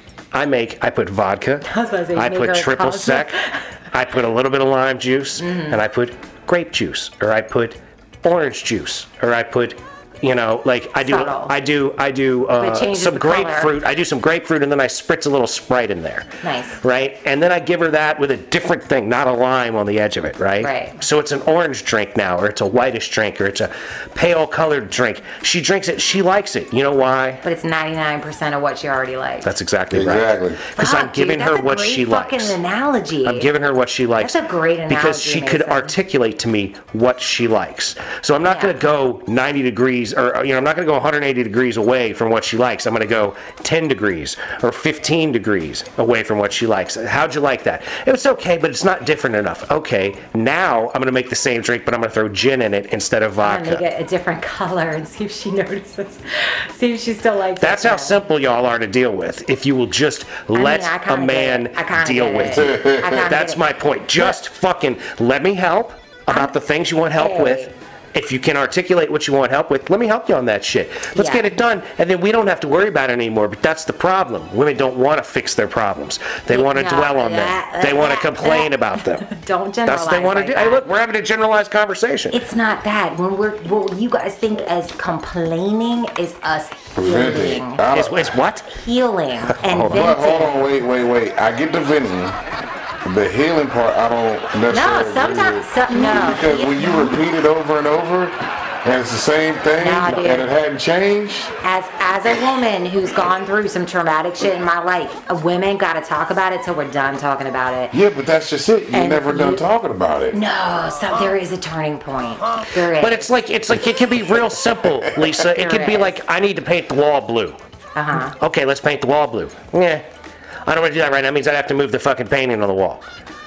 I make, I put vodka, I was about to say, I make put her a triple Cosmo. sec, I put a little bit of lime juice, Mm-hmm. and I put grape juice, or I put orange juice, or I put, you know, like I do, Subtle. I do, I do uh, It changes some the color. grapefruit. I do some grapefruit, and then I spritz a little Sprite in there. Nice. Right, and then I give her that with a different thing, not a lime on the edge of it. Right. Right. So it's an orange drink now, or it's a whitish drink, or it's a pale colored drink. She drinks it. She likes it. You know why? But it's ninety-nine percent of what you already like. That's exactly Exactly. right. Because I'm Fuck, giving dude, her that's a what great she fucking likes. analogy. I'm giving her what she likes. That's a great Because analogy, she could Mason. articulate to me what she likes. So I'm not Yeah. going to go ninety degrees, or you know, I'm not going to go one hundred eighty degrees away from what she likes. I'm going to go ten degrees or fifteen degrees away from what she likes. How'd you like that? It was okay, but it's not different enough. Okay, now I'm going to make the same drink, but I'm going to throw gin in it instead of I'm vodka. gonna make it a different color and see if she notices. See if she still likes That's it. how simple y'all are to deal with. If you will just let I a kinda man get it. I kinda deal get with it. you. I kinda That's get it. my point. Just fucking let me help about the things you want help Hey. with. If you can articulate what you want help with, let me help you on that shit. Let's Yeah. get it done, and then we don't have to worry about it anymore. But that's the problem. Women don't want to fix their problems. They want to No, dwell on that- them. They want to that- complain that- about them. Don't That's generalize what they want to like do. that. Hey, look, we're having a generalized conversation. It's not that. When we're what you guys think as complaining is us Venting. healing, I- It's, it's what? healing and Hold on. But hold venting. on, wait, wait, wait. I get the venting. The healing part, I don't necessarily No, agree sometimes with. some, no. Because when you repeat it over and over, and it's the same thing, Nah, dude. and it hadn't changed, As as a woman who's gone through some traumatic shit in my life, a women gotta talk about it till we're done talking about it. yeah, but that's just it. You're And never done you- talking about it. No, so there is a turning point. There is. But it's like it's like it can be real simple, Lisa. It There could be is. like I need to paint the wall blue. uh huh. Okay, let's paint the wall blue. Yeah. I don't want to do that right now. That means I'd have to move the fucking painting on the wall.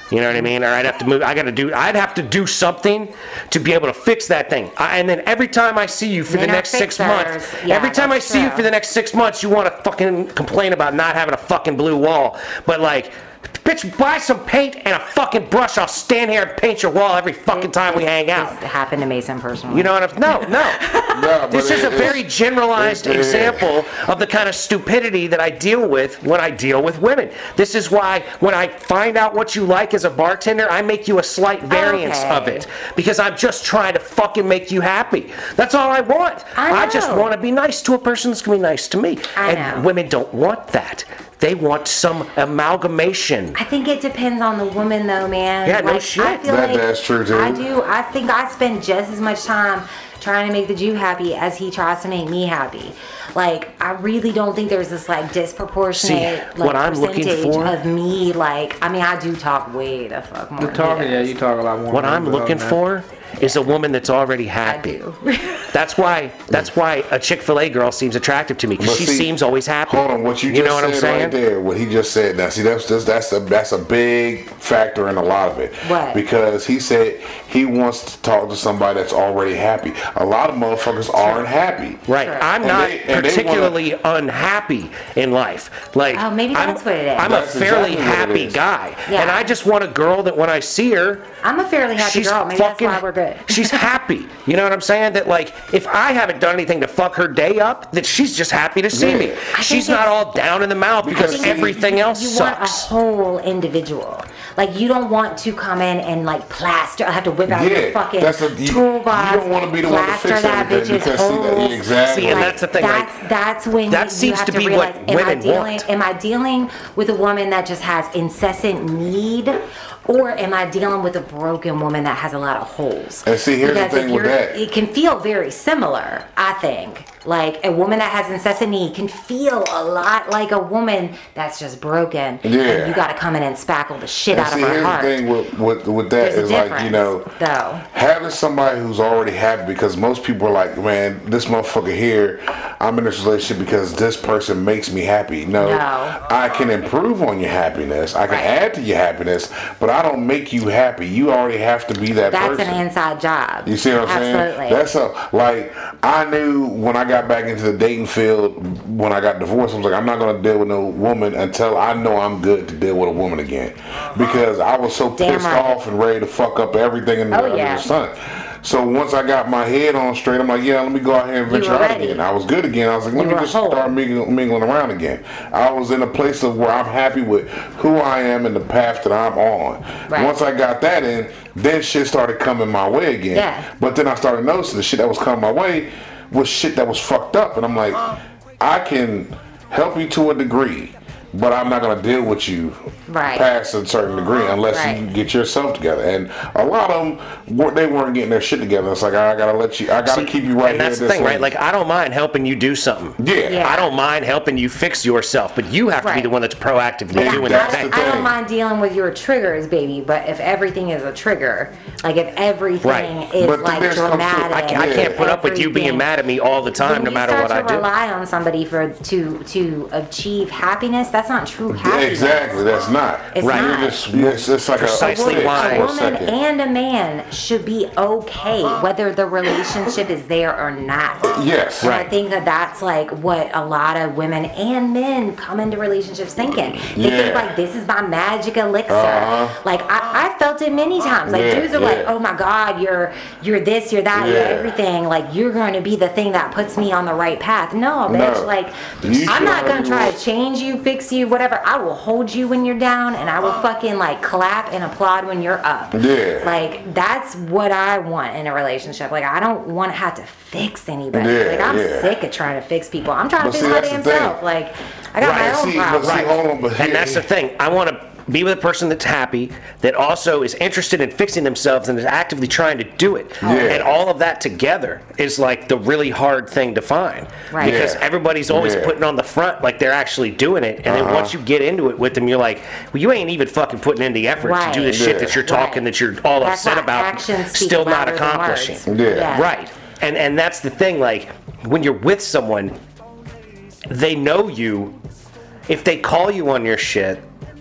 You know what I mean? Or I'd have to move. I got to do. I'd have to do something to be able to fix that thing. I, and then every time I see you for Men the are next six fixers. months, Yeah, every time I that's see you true. for the next six months, you want to fucking complain about not having a fucking blue wall. But like, bitch, buy some paint and a fucking brush. I'll stand here and paint your wall every fucking time we hang out. This happened to Mason personally. You know what I'm? No, no. No, but This is it- a very it's- generalized it- it- example of the kind of stupidity that I deal with when I deal with women. This is why when I find out what you like as a bartender, I make you a slight variance Okay. of it because I'm just trying to fucking make you happy. That's all I want. I just know. want to be nice to a person that's going to be nice to me. I and know. women don't want that. They want some amalgamation. I think it depends on the woman, though, man. Yeah, no like, shit. I feel That- like that's true, too. I do. I think I spend just as much time trying to make the Jew happy as he tries to make me happy. Like, I really don't think there's this like disproportionate See, like what I'm looking percentage for- of me. Like, I mean, I do talk way the fuck more. You than talking? he Yeah, does. you talk a lot more. What than I'm me, looking man. for is a woman that's already I happy. do. That's why. That's why a Chick-fil-A girl seems attractive to me because But she see, seems always happy. Hold on, what you, you just know what said I'm saying? right there, what he just said. Now, see, that's just that's a that's a big factor in a lot of it. What? Because he said he wants to talk to somebody that's already happy. A lot of motherfuckers aren't happy. Right. Sure. I'm And not they- and they particularly unhappy in life. Like Oh, maybe I'm, that's what it is. I'm That's a fairly exactly what it happy is. guy, Yeah. and I just want a girl that when I see her, I'm a fairly happy she's girl. Maybe fucking. that's why we're good. She's happy. You know what I'm saying? That like, if I haven't done anything to fuck her day up, that she's just happy to see Yeah. me. I She's think not it's- all down in the mouth because think everything you, else you sucks. want a whole individual. Like you don't want to come in and like plaster. I have to whip out Yeah, your fucking that's a- you- toolbox. you don't wanna be the one to plaster fix that everything bitch's because see that- holes. exactly. See, and that's the thing, like, That's that's when that you, seems you have to to, be realize, what am I women dealing? want. Am I dealing with a woman that just has incessant need? Or am I dealing with a broken woman that has a lot of holes? And see, here's the Because if thing with you're- that. It can feel very similar, I think. Like a woman that has incessant need can feel a lot like a woman that's just broken. Yeah. And you got to come in and spackle the shit And out see, of her here's heart. the thing with with, with that There's a is like, difference, you know, though. having somebody who's already happy, because most people are like, man, this motherfucker here, I'm in this relationship because this person makes me happy. No, No. I can improve on your happiness. I can Right. add to your happiness, but I don't make you happy. You already have to be that That's person. an inside job. You see what I'm Absolutely. saying? That's a like I knew when I got back into the dating field when I got divorced. I was like, I'm not gonna deal with no woman until I know I'm good to deal with a woman again, because I was so Damn pissed right. off and ready to fuck up everything in the, Oh, under yeah. the sun. So once I got my head on straight, I'm like, yeah, let me go out here and You venture were out ready. again. I was good again. I was like, let You me were just whole. start mingling, mingling around again. I was in a place of where I'm happy with who I am and the path that I'm on. Right. Once I got that in, then shit started coming my way again. Yeah. But then I started noticing the shit that was coming my way was shit that was fucked up. And I'm like, I can help you to a degree, but I'm not gonna deal with you Right. past a certain degree unless Right. you get yourself together. And a lot of them, were- they weren't getting their shit together. It's like, I gotta let you, I gotta See, keep you right and here. that's the this thing, right? lane. Like, I don't mind helping you do something. Yeah. Yeah. I don't mind helping you fix yourself, but you have to be Right. the one that's proactively Yeah, doing that's that the thing. I don't thing. mind dealing with your triggers, baby, but if everything is a trigger, like if everything Right. is But then like there's comes to- dramatic, I can't, I can't put up with you being everything- mad at me all the time, when no you matter start what I to do. rely on somebody for to to achieve happiness, that's not true happiness. Exactly, that's not. It's Right. not. You're just, it's, it's like Precisely a, a, why. A for a woman second. and a man should be okay whether the relationship is there or not. Yes. And I Right. think that that's like what a lot of women and men come into relationships thinking. They Yeah. think like this is my magic elixir. Uh-huh. Like I, I felt it many times. Like Yeah, dudes are like, yeah. oh my God, you're you're this, you're that, you're Yeah. everything. Like you're going to be the thing that puts me on the right path. No, bitch. No. Like You I'm should not gonna already try will. to change you, fix you, whatever. I will hold you when you're down, and I will fucking like clap and applaud when you're up. Yeah. Like that's what I want in a relationship. Like I don't want to have to fix anybody. Yeah, like I'm yeah. sick of trying to fix people. I'm trying But to see, fix my that's damn the thing. self. Like I got Right, my own see, but problems. see, hold on, but And that's the thing. I want to be with a person that's happy, that also is interested in fixing themselves and is actively trying to do it. Yeah. And all of that together is like the really hard thing to find. Right. Because Yeah. everybody's always Yeah. putting on the front like they're actually doing it. And then Uh-huh. once you get into it with them, you're like, well, you ain't even fucking putting in the effort Right. to do the shit Yeah. that you're talking, Right. that you're all That's upset why about, actions speak still not louder than accomplishing. words. Yeah. Right. And and that's the thing, like, when you're with someone, they know you. If they call you on your shit,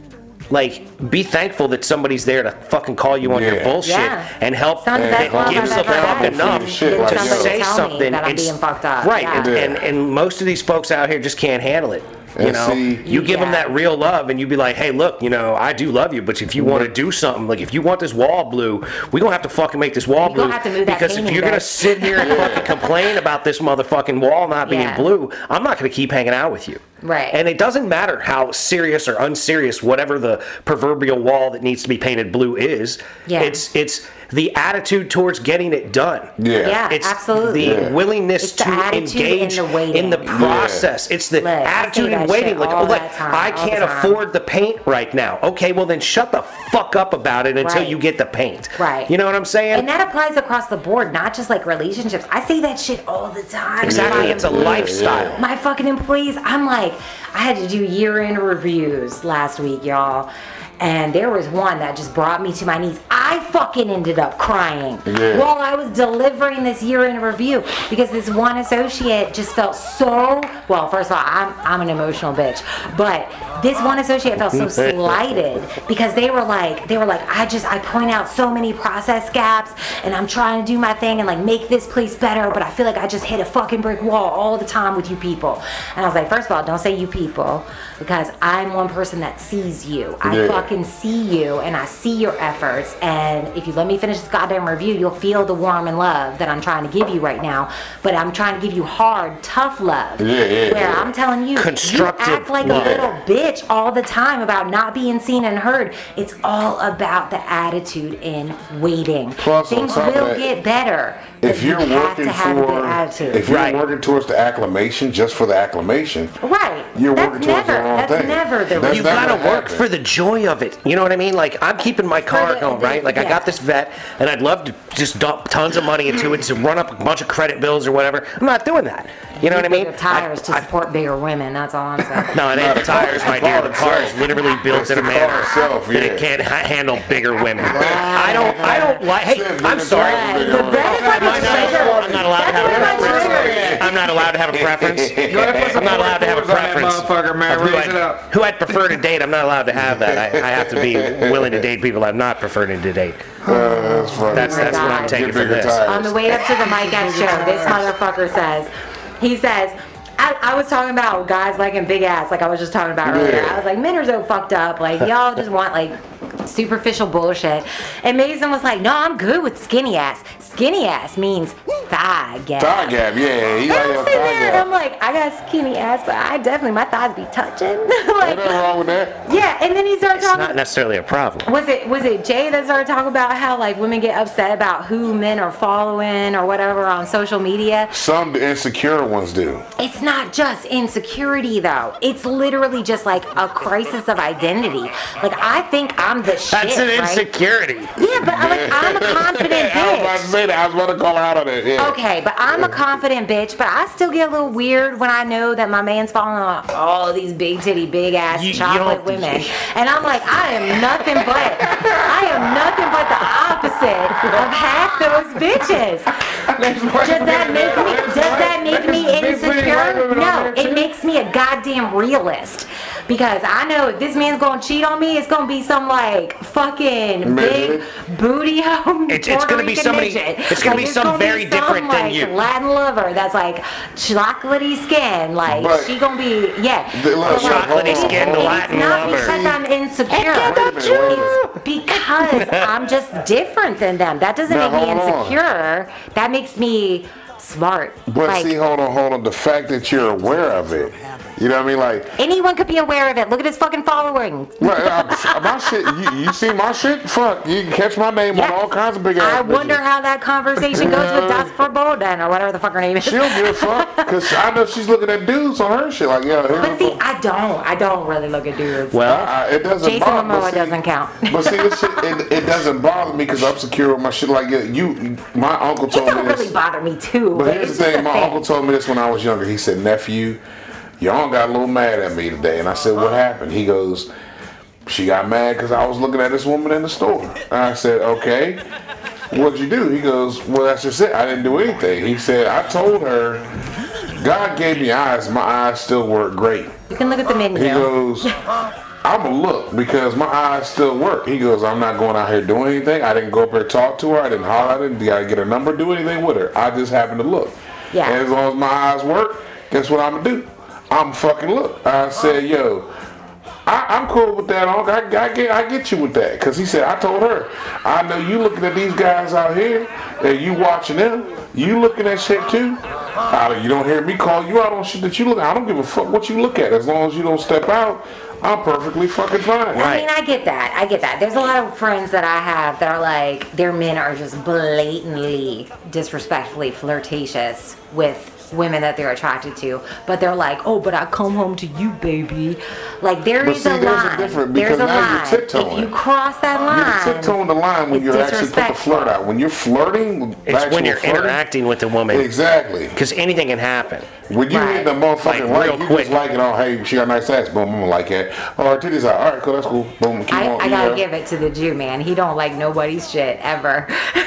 like, be thankful that somebody's there to fucking call you on Yeah. your bullshit Yeah. and help Some of the that best love gives I've a ever fuck had. enough Shit to like somebody say tell me something. that I'm It's- being fucked up. Right, Yeah. and, and and most of these folks out here just can't handle it. You And know, see- you give them Yeah. that real love, and you be like, "Hey, look, you know, I do love you, but if you want to do something, like if you want this wall blue, we gonna have to fucking make this wall You blue. gonna have to move that because if painting, you're gonna bitch. sit here and fucking complain about this motherfucking wall not being Yeah. blue, I'm not gonna keep hanging out with you." Right. And it doesn't matter how serious or unserious whatever the proverbial wall that needs to be painted blue is. Yeah. It's it's the attitude towards getting it done. Yeah. Yeah. It's Absolutely. the Yeah. willingness It's the to attitude engage and the waiting. in the process. It's the Look, I say attitude in that waiting. shit Like, all oh, like that time, I all the can't time. afford the paint right now. Okay, well then shut the fuck up about it until Right. you get the paint. Right. You know what I'm saying? And that applies across the board, not just like relationships. I say that shit all the time. Exactly. My It's a employees- lifestyle. My fucking employees, I'm like, I had to do year-end reviews last week, y'all. And there was one that just brought me to my knees. I fucking ended up crying Yeah. while I was delivering this year-end review because this one associate just felt so, well, first of all, I'm, I'm an emotional bitch, but this one associate felt so slighted because they were like, they were like, I just, I point out so many process gaps and I'm trying to do my thing and like make this place better, but I feel like I just hit a fucking brick wall all the time with you people. And I was like, first of all, don't say you people because I'm one person that sees you. I Yeah. fucking can see you and I see your efforts, and if you let me finish this goddamn review, you'll feel the warm and love that I'm trying to give you right now. But I'm trying to give you hard, tough love. Yeah, yeah, where yeah. I'm telling you, Constructive you act like love. a little bitch all the time about not being seen and heard. It's all about the attitude in waiting. Plus, on Things top of will that, get better. If but you're you have working to have a good for, attitude. if you're Right. working towards the acclamation just for the acclamation, right. you're that's working towards never, the wrong that's thing. never the That's You not gotta gonna work happen. for the joy of it. You know what I mean? Like I'm keeping my car the- going, the- right? Like I yeah. got this vet, and I'd love to just dump tons of money into it to run up a bunch of credit bills or whatever. I'm not doing that. You know what I mean? Bigger tires to I- I- support bigger women. That's all I'm saying. No, it ain't the tires, my dear. The car is literally built It's in a the car manner itself, that it yeah. can't ha- handle bigger women. I don't. I don't like. Hey, Shit, I'm bigger sorry. tires, bigger The women. vet is like Am I a not- trigger. I'm not allowed to have a That's one of my preference. triggers. I'm not allowed to have a preference. Go ahead and put some I'm not allowed to have a fours on that preference motherfucker, man. of who Raise it I'd, up. who I'd prefer to date. I'm not allowed to have that. I, I have to be willing to date people I'm not preferring to date. Uh, that's funny. That's that's what I'm God. taking Get from bigger this. tires. On the way up to the Mike X show, this motherfucker says, he says, I, I was talking about guys liking big ass, like I was just talking about earlier. Yeah. I was like, men are so fucked up. Like, y'all just want, like, superficial bullshit. And Mason was like, no, I'm good with skinny ass. Skinny ass means thigh gap. Thigh gap, yeah. He And like I'm your sitting thigh there and I'm gap. like, I got skinny ass, but I definitely, my thighs be touching. Ain't like, nothing wrong with that. yeah, and then he started It's talking. not necessarily a problem. Was it was it Jay that started talking about how like women get upset about who men are following or whatever on social media? Some insecure ones do. It's not just insecurity though. It's literally just like a crisis of identity. Like I think I'm the shit. That's an right? insecurity. Yeah, but I'm, like, I'm a confident I was about to bitch. say that. I was about to call her out on it. Yeah. Okay, but I'm a confident bitch, but I still get a little weird when I know that my man's falling on all these big titty, big ass You- you chocolate don't- women. And I'm like, I am nothing but, I am nothing but the opposite of half those bitches. Does that make me, does that make me insecure? No, it makes me a goddamn realist. Because I know if this man's gonna cheat on me, it's gonna be some like fucking big booty home. It's- it's gonna be Puerto Rican somebody- midget. it's gonna be some very some, different than like, you. Latin lover that's like chocolatey skin. Like But- she gonna be yeah. The- look, But, like, Chocolatey it's- skin, it's Latin not lover. because I'm insecure. Wait a minute, wait. It's because I'm just different than them. That doesn't Now, make me hold on. insecure. That makes me smart. But like, see, hold on, hold on. The fact that you're aware of it, you know what I mean? Like, anyone could be aware of it. Look at his fucking following. like uh, my shit. You, you see my shit? Fuck, you can catch my name on Yeah. all kinds of big ass. I wonder bitches. how that conversation goes with Das Verboten or whatever the fuck her name is. She don't give a fuck, cause I know she's looking at dudes on her shit. Like, yeah, But see, I don't. I don't really look at dudes. Well, I, it doesn't Jason bother Momoa but see- doesn't count. But see, this shit, it, it doesn't bother me because I'm secure with my shit. Like, yeah, you, my uncle It told me don't this. really bother me too. But But here's it's the just thing, a my thing. uncle told me this when I was younger. He said, nephew, your aunt got a little mad at me today. And I said, what happened? He goes, she got mad because I was looking at this woman in the store. And I said, okay, what'd you do? He goes, well, that's just it. I didn't do anything. He said, I told her, God gave me eyes. My eyes still work great. You can look at the menu. He goes, I I'm gonna look because my eyes still work. He goes, I'm not going out here doing anything. I didn't go up there and talk to her. I didn't holler at her. Did I get her number? Do anything with her? I just happened to look. Yeah. And as long as my eyes work, guess what I'm gonna do? I'm fucking look. I said, yo. I, I'm cool with that. I, I, get, I get you with that. Because he said, I told her, I know you looking at these guys out here, and you watching them. You looking at shit too. Uh, you don't hear me call you out on shit that you look at. I don't give a fuck what you look at. As long as you don't step out, I'm perfectly fucking fine. I mean, I get that. I get that. There's a lot of friends that I have that are like, their men are just blatantly, disrespectfully flirtatious with women that they're attracted to, but they're like, oh, but I come home to you, baby. Like, there but is see, a there's line. A different, there's because a now line. you're tiptoeing. If you cross that line, you're tiptoeing the line when it's you're actually put the disrespectful. flirt out. When you're flirting, It's when you're flirting, interacting with the woman. Exactly. Because anything can happen. When you Right. hit the motherfucking Like, like, real you quick. just like it. Oh, hey, she got a nice ass. Boom, I'm gonna like it. Oh, her titties out. All right, cool, that's cool. Boom, keep I, on. I you gotta know. give it to the Jew, man. He don't like nobody's shit ever.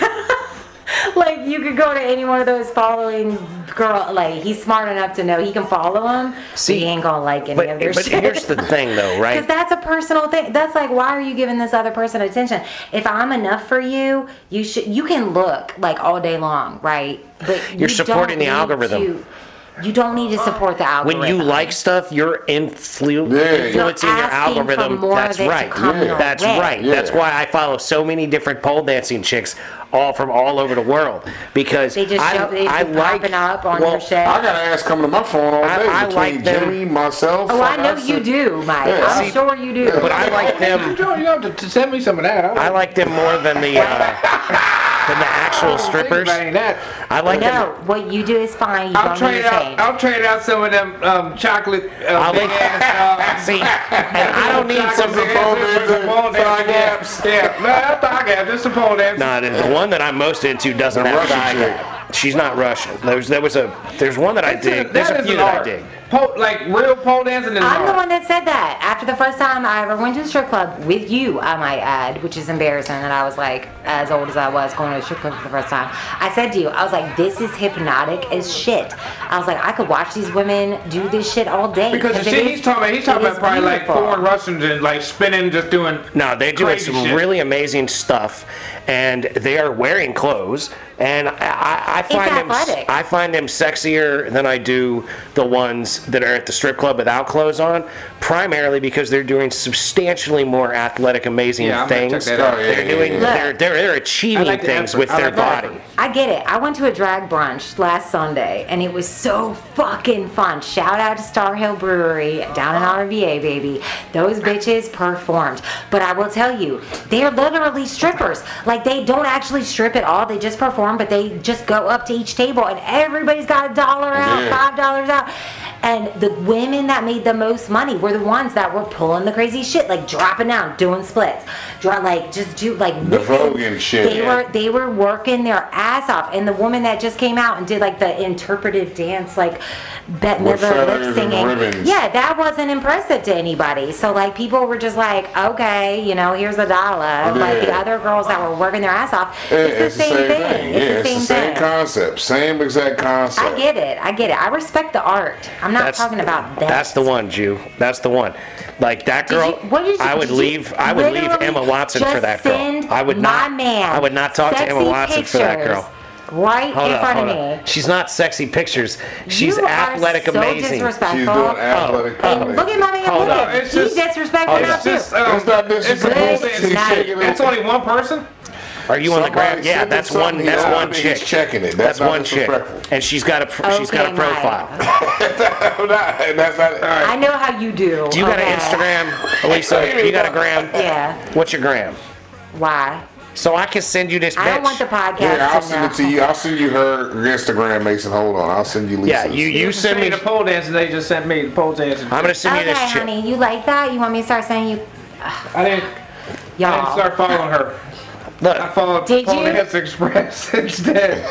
Like, you could go to any one of those following girl. Like, he's smart enough to know he can follow them. See, he ain't gonna like any But, of their but shit. here's the thing, though, Because right? that's a personal thing. That's like, why are you giving this other person attention? If I'm enough for you, you should. You can look like all day long, right? But You're you supporting don't the need algorithm. to- you don't need to support the When algorithm. you like stuff, you're influ- Yeah. influencing You're your asking for algorithm. more That's of it to right. come your That's way. right. Yeah. That's why I follow so many different pole dancing chicks, all from all over the world, because They just I, show, they I just like popping up on well, your shit. I got ass coming to my phone all I- day I between like them. Jimmy, myself. Oh, I fuck, know said- you do, Mike. Yeah, I'm see- sure you do. But I like them. Joe, you have to, to send me some of that. I like them more than the uh, than the actual strippers. That. I like them. No, what you do is fine. You I'll don't trade need to out. change. I'll trade out some of them um, chocolate. Uh, I'll big like- ass, uh, See, and I don't need some. chocolate big ass pole for some pole thigh dance. gaps. Yeah, no, not thigh gaps, just some pole dance. Nah, the, the one that I'm most into doesn't The have Russian thigh chick. gap. She's not Russian. There's there was a there's one that I dig. There's a is few an that I art. dig. Pole, like real pole dancing is an I'm the art. one that said that. After the first time I ever went to a strip club with you, I might add, which is embarrassing that I was like as old as I was going to a strip club for the first time. I said to you, I was like, this is hypnotic as shit. I was like, I could watch these women do this shit all day. Because you it see, is- he's talking about he's talking it about is probably like beautiful. foreign Russians and like spinning, just doing. No, they're doing crazy some shit. really amazing stuff, and they are wearing clothes. And I, I, I find them athletic. I find them sexier than I do the ones that are at the strip club without clothes on. Primarily because they're doing substantially more athletic, amazing Yeah, I'm gonna things. check that out. Oh, yeah, They're yeah, doing yeah. they're, they're they're achieving I like the things effort. with I their like the body. effort. I get it. I went to a drag brunch last Sunday, and it was so fucking fun. Shout out to Star Hill Brewery down in R V A, baby. Those bitches performed. But I will tell you, they're literally strippers. Like, they don't actually strip at all. They just perform, but they just go up to each table, and everybody's got a dollar out, Yeah. five dollars out. And the women that made the most money were the ones that were pulling the crazy shit, like dropping down, doing splits, Dra- like just do like The whipping. voguing shit, They yeah. were they were working their ass off, and the woman that just came out and did like the interpretive dance, like Bette With Midler feathers lip and singing. ribbons. Yeah, that wasn't impressive to anybody. So like people were just like, okay, you know, here's a dollar. Like the Yeah. other girls that were working their ass off, Yeah, it's, the same, thing. Yeah, It's the it's same the same thing. concept. Same exact concept. I get it. I get it. I respect the art. I'm not That's talking about that. That's the one, Jew. That's the one. Like that Did girl, you- what did you- I would did you leave. I would leave literally Emma Watson for just that girl. send I would my not. man I would not talk to Emma sexy Watson for that pictures girl. Right Hold in up, front hold of up. me. She's not sexy pictures. She's you athletic, are so amazing. disrespectful. She's doing athletic. Oh, And look at my man. Hold Look up. at It's He's just- disrespectful Hold now up. too. Just, um, It's not it's disrespectful. supposed to- She's not. checking it. It's only one person. Are you on the Somebody ground? Yeah, send him that's one. something. That's Yeah, I one think chick. he's checking it. That's That's not one chick, disrespectful. and she's got a she's got a Okay, profile. I'm not- that's not. I know how you do. Do you got okay? an Instagram, Elisa? You got a gram? Yeah. What's your gram? Why? So I can send you this bitch. I don't want the podcast. Yeah, I'll to send know. it to you. I'll send you her Instagram, Mason. Hold on. I'll send you Lisa's. Yeah, you you send me. the pole dancing. They just sent me the pole dancing. I'm gonna send Okay, you this chick. honey, you like that? You want me to start saying you, I didn't. I didn't y'all? start following her. I Look, followed Did Pole you? Dance Express instead.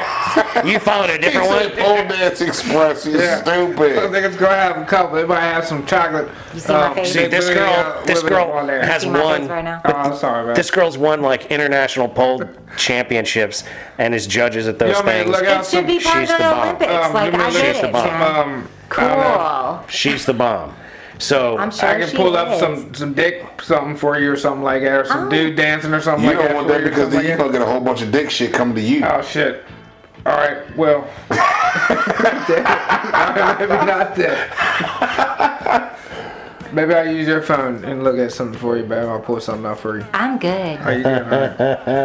you followed a He different said one. Pole Dance Express. You Yeah. I stupid. think it's gonna have a couple. It might have some chocolate. You see my um, face? See, this big, girl, uh, this whipping girl up on there. has See my won. face right now? Oh, I'm sorry, man. This girl's won like international pole championships and is judges at those You know, man, things. look out It should be She's part of the the bomb. Olympics. Um, like give me I a get She's it. the bomb. Some, man. um, I don't know. Cool. She's the bomb. So I'm sure I can she pull up is. some some dick something for you or something like that, or some Oh. dude dancing or something You like that. don't want for that you or because something then you're like gonna get a whole bunch of dick shit coming to you. that. Oh shit. All right, well, maybe not that. Maybe I'll use your phone and look at something for you, babe. I'll pull something out for you. I'm good. Are you good? All right.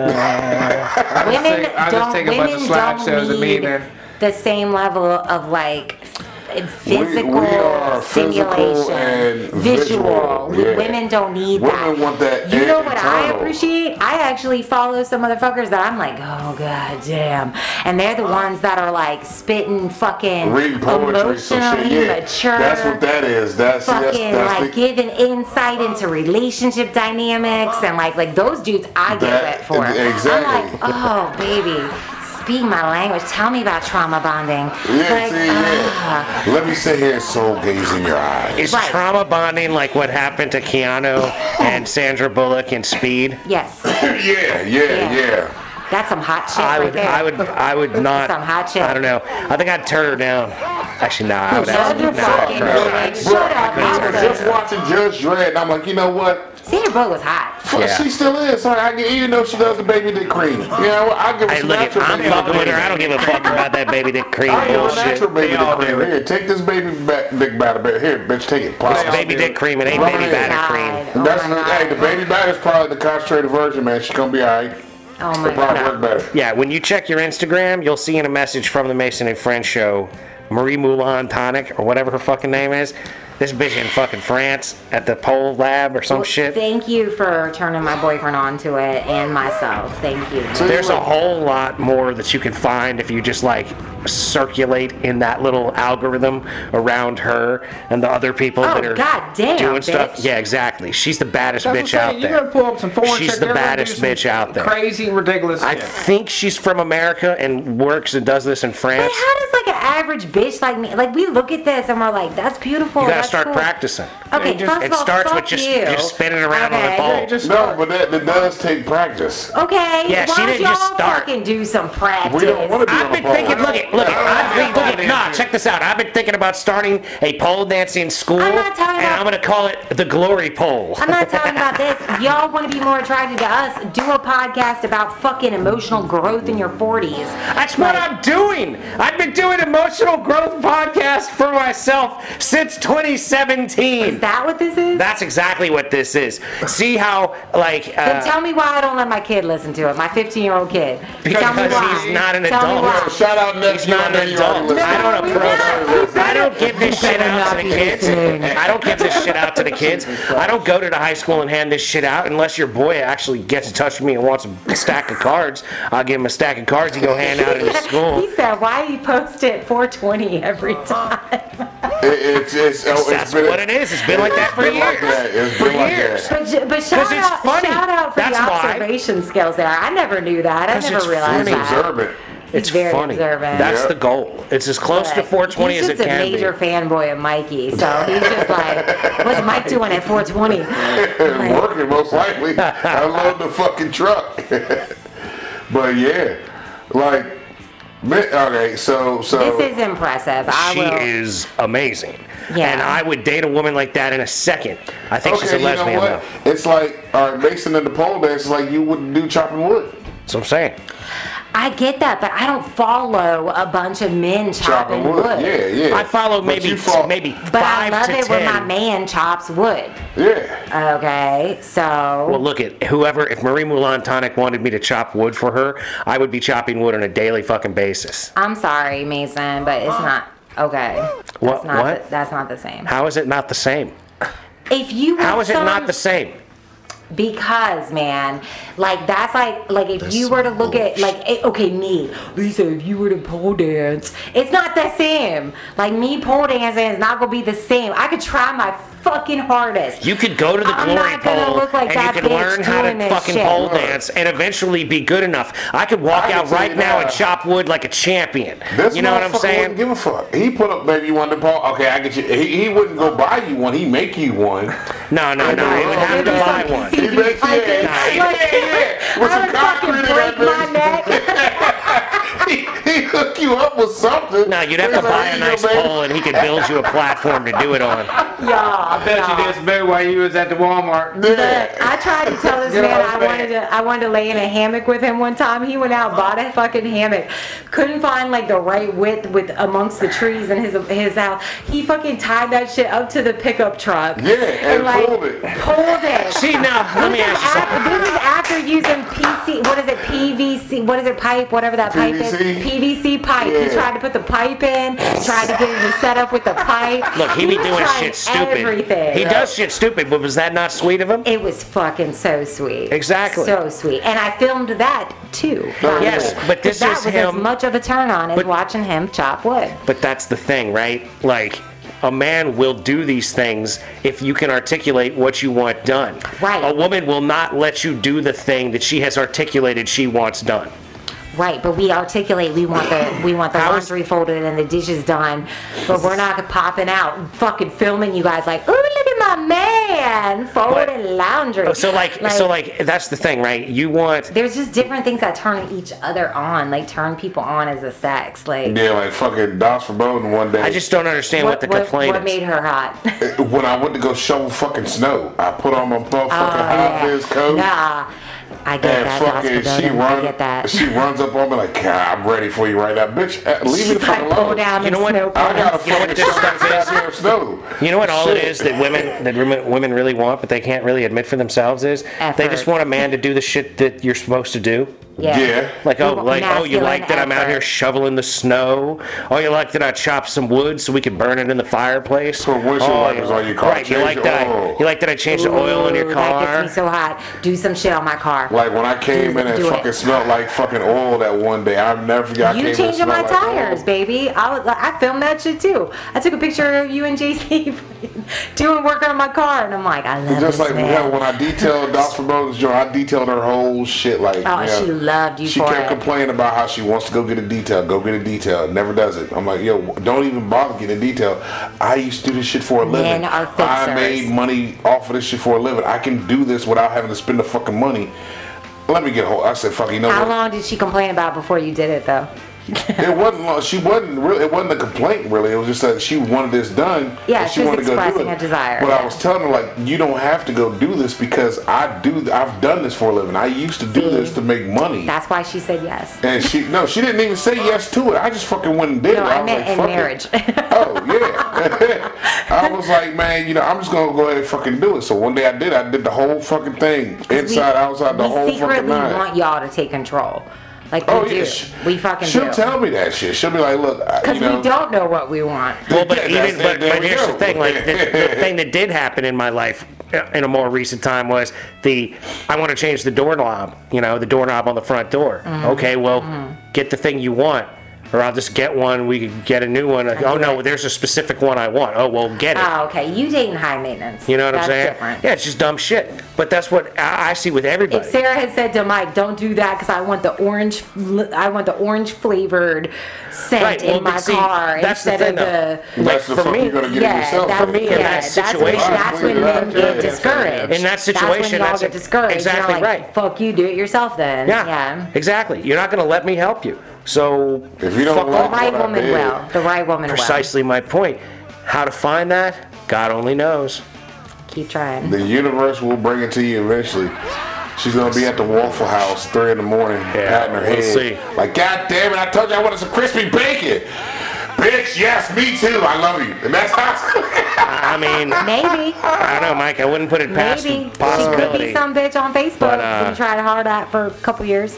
I'll just Women take, I'll don't. just take a bunch Women of slideshows don't of me need then. the same level of like physical we are physical stimulation, and visual. visual, yeah. Women don't need that. Women want that You know what I internal. appreciate? I actually follow some motherfuckers that I'm like, oh god damn, and they're the ones that are like spitting fucking Reading poetry, some emotionally shit. Yeah, mature. that's what that is. That's that's, Fucking that's like the, giving insight into relationship dynamics and like like those dudes I get That- wet for. exactly. I'm like, oh baby, speak my language. Tell me about trauma bonding. yeah. Like, see, ah. yeah. Let me sit here and soul gaze in your eyes. is Right. trauma bonding like what happened to Keanu and Sandra Bullock in Speed? Yes, yeah, yeah, Yeah. yeah. that's some hot shit I right would, there. I would, I would not. Some hot shit. I don't know. I think I'd turn her down. Actually, no. I would Shut have. your No, fucking no, butt. Bro, Shut up. I was Lisa. just watching Judge Dredd, and I'm like, you know what? Sandra Bullock was hot. Fuck, Yeah. she still is. Sorry, I, even though she does the baby dick cream. You know what? I give her Hey, some look, at, natural I'm baby fucking dick with her. I don't give a fuck about that baby dick cream I give her bullshit. natural baby They all dick cream. do it. Here, take this baby back, dick batter. batter. Here, bitch, take it. Pop. all Baby do dick it. cream. It ain't Rub baby it in. batter God. cream. Oh That's my the, God. hey, the baby batter's probably the concentrated version, man. She's gonna be alright. Oh my It'll probably god. work better. Yeah, when you check your Instagram, you'll see in a message from the Mason and Friends show, Marie Moulin Tonic, or whatever her fucking name is. This bitch in fucking France at the pole lab or some Well, shit. Thank you for turning my boyfriend on to it and myself. Thank you. There's a whole lot more that you can find if you just like circulate in that little algorithm around her and the other people Oh, that are goddamn, doing stuff. bitch. Yeah, exactly. She's the baddest That's bitch what I'm out saying. You there. gotta pull up some foreign She's chicks. the They're gonna do baddest some bitch out there. Crazy, ridiculous. I shit. think she's from America and works and does this in But France. how does like an average bitch like me, like we look at this and we're like, that's beautiful. You gotta that's start cool. practicing. Okay, It just- first It of all, starts fuck with just you. just spinning around on Okay. a ball. Yeah, just No, start. but that, that does take practice. Okay, Yeah, why she don't didn't y'all just start. fucking do some practice? We don't want to be I've on been the pole. thinking, look at, look at, I've been, look at, nah, check this out. I've been thinking about starting a pole dancing school, I'm not talking and about- I'm gonna call it the Glory Pole. I'm not talking about this. Y'all want to be more attracted to us? Do a podcast about fucking emotional growth in your forties. That's what I'm doing. I've been doing emotional growth podcast for myself since twenty seventeen. Is that what this is? That's exactly what this is. See how, like, Then uh, tell me why I don't let my kid listen to it. My fifteen-year-old kid. Tell me because why. he's not an Tell me adult. why. Shout out next He's not an adult. I don't No, approach. he's not. I don't give this shit out to the He's better not kids. be listening. I don't give this shit out to the kids. I don't go to the high school and hand this shit out unless your boy actually gets in touch with me and wants a stack of cards. I'll give him a stack of cards to go hand out in the school. He said, why do you post it four twenty every time? It, it's it's oh, it's That's been what it is. It's been like that for been like years. that. It's For been like years. that. But, j- but shout, it's out, funny. shout out for That's the why. observation skills there. I never knew that. I 'Cause never it's realized funny. He's that. observant. It's very funny. observant. That's Yeah. the goal. It's as close to But four twenty he's as it just a can major be. fanboy of Mikey, so he's just like, what's Mike doing at four twenty? Working most likely. I love the fucking truck. But yeah, like, man, okay, so so This is impressive. I She will. is amazing. Yeah. And I would date a woman like that in a second. I think she's a okay, you know lesbian, what? though. It's like, all right, Mason in the pole dance is like you wouldn't do chopping wood. That's what I'm saying. I get that, but I don't follow a bunch of men chopping, Chopping wood. wood. Yeah, yeah. I follow But maybe you fought- maybe But I five love to it when my ten. man chops wood. Yeah. Okay, so Well, look at whoever. If Marie Moulin Tonic wanted me to chop wood for her, I would be chopping wood on a daily fucking basis. I'm sorry, Mason, but it's not okay. That's What- Not what? The, that's not the same. How is it not the same? If you were How is it some- not the same? Because, man, like that's like like if you were to look at like eh, okay me, Lisa, if you were to pole dance, it's not the same. Like me pole dancing is not gonna be the same. I could try my fucking hardest. You could go to the I'm glory not gonna pole look like and that you could bitch learn how to doing this fucking shit. pole dance and eventually be good enough. I could walk I can out tell right you now and that. chop wood like a champion. This You know what I'm motherfucker saying? Wouldn't give a fuck. He put up baby one to pole. Okay, I get you. He, he wouldn't go buy you one. He make you one. No, no, no. He would have to Maybe buy some one. P C He makes I you- did. yeah, Like, yeah, yeah. With I some would fucking concrete in break that my bitch. neck. he, he hook you up with something. No, you'd have to He's like, buy a "Here you nice go, baby." pole and he could build you a platform to do it on. I bet you this boo while you was at the Walmart. Look, I tried to tell this Good man old I man. wanted to I wanted to lay in a hammock with him one time. He went out, bought a fucking hammock. Couldn't find like the right width with amongst the trees in his his house. He fucking tied that shit up to the pickup truck. Yeah, and like pulled it. pulled it. See, now, let me This is ask you something. after, this is after using P C, what is it, P V C, what is it, pipe, whatever that pipe P V C? is. P V C pipe. He Yeah. tried to put the pipe in, tried to get it set up with the pipe. Look, he be was doing trying shit stupid. Everything. He does shit stupid, but was that not sweet of him? It was fucking so sweet. Exactly. So sweet. And I filmed that too. Oh, Yes, but this that is was him. as much of a turn on as But- watching him chop wood. But that's the thing, right? Like, a man will do these things if you can articulate what you want done. Right. A woman will not let you do the thing that she has articulated she wants done. Right, but we articulate we want the we want the How is- laundry folded and the dishes done, but we're not popping out fucking filming you guys like, ooh, look at my man folding laundry. So like, so like, that's the thing, right? You want. there's just different things that turn each other on, like turn people on as a sex. Like Yeah, like fucking Dos Foreboding one day. I just don't understand what, the complaint what is. made her hot? when I went to go shovel fucking snow, I put on my motherfucking Oh, high vis coat. Nah, I get And that. Dos fucking she Foreboding, I get runs, that. she runs up on me like, "God, I'm ready for you right now, bitch. Uh, Leave me the She's fuck like, pull alone. down You know the what? snow I got a pants. You know what fucking this stuff is? goddamn snow. You know what all Shit. it is that women that women, women really want, but they can't really admit for themselves is Effort. they just want a man to do the shit that you're supposed to do. Yeah. Yeah. Like oh, Well, like oh, you masculine like that I'm out effort. here shoveling the snow. Oh, you like that I chopped some wood so we could burn it in the fireplace. Put windshield oh, wipers on your car, Right. You change like your that? I, oil. you like that I changed the oil in your Ooh, car. That gets me so hot. Do some shit on my car. Like when I came in and Do it. fucking smelled like fucking oil that one day. I've never forgot. I You came in and changing my smelled like tires, oil. baby. I was, I filmed that shit too. I took a picture of you and J C doing work on my car, and I'm like, I love Just this like man. hell, when I detailed Dos Foreboding's joint, I detailed her whole shit. Like, Oh, yeah. she loved you She for kept it. complaining about how she wants to go get a detail, go get a detail, never does it. I'm like, yo, don't even bother getting a detail. I used to do this shit for a living. Men are I fixers. made money off of this shit for a living. I can do this without having to spend the fucking money. Let me get a hold. I said, fuck, you know How what? long did she complain about before you did it, though? It wasn't long. She wasn't really. It wasn't a complaint really. It was just that she wanted this done. Yeah, and she was wanted to go do expressing it. a desire, But yeah. I was telling her like, you don't have to go do this because I do. I've done this for a living. I used to do See? this to make money. That's why she said yes. And she no, she didn't even say yes to it. I just fucking went and did No, it. I was meant like, in fuck it. marriage. Oh yeah. I was like, man, you know, I'm just gonna go ahead and fucking do it. So one day I did. I did the whole fucking thing, inside, outside, the we whole fucking secretly nine. want y'all to take control. Like we Oh do. yeah, sh- we fucking she'll do. tell me that shit. She'll be like, look, I- Because you know, we don't know what we want. Well, but Yeah, even that's- but, there but we here's go. the thing. Like the, the thing that did happen in my life uh, in a more recent time was the I want to change the doorknob. You know, the doorknob on the front door. Mm-hmm. Okay, well, get the thing you want, or I'll just get one. We could get a new one. Like, oh no, there's a specific one I want. Oh well, get it. Oh, okay. You dating high maintenance. You know what That's I'm saying? Different. Yeah, it's just dumb shit. But that's what I, I see with everybody. If Sarah had said to Mike, "Don't do that because I want the orange, I want the orange flavored scent Right, well, in my but see, car that's the instead thing, of the." that's the for fuck me- you're gonna get Yeah, it yourself. that's, For me, in yeah, that that's situation- when, that's when men get discouraged. In that situation, that's when y'all that's get discouraged. exactly You're like, right. Fuck you, do it yourself then. yeah, yeah. exactly. You're not going to let me help you. So If you don't fuck like off. The right what I woman did. will. The right woman Precisely my point. How to find that? God only knows. will. Keep trying. The universe will bring it to you eventually. She's gonna be at the Waffle House three in the morning, patting her we'll head, see. like, God damn it! I told you I wanted some crispy bacon. Bitch, yes, me too. I love you, and that's how. I mean, Maybe. I don't know, Mike. I wouldn't put it past Maybe. the She could possibility. be some bitch on Facebook. But, uh, we tried hard at for a couple years.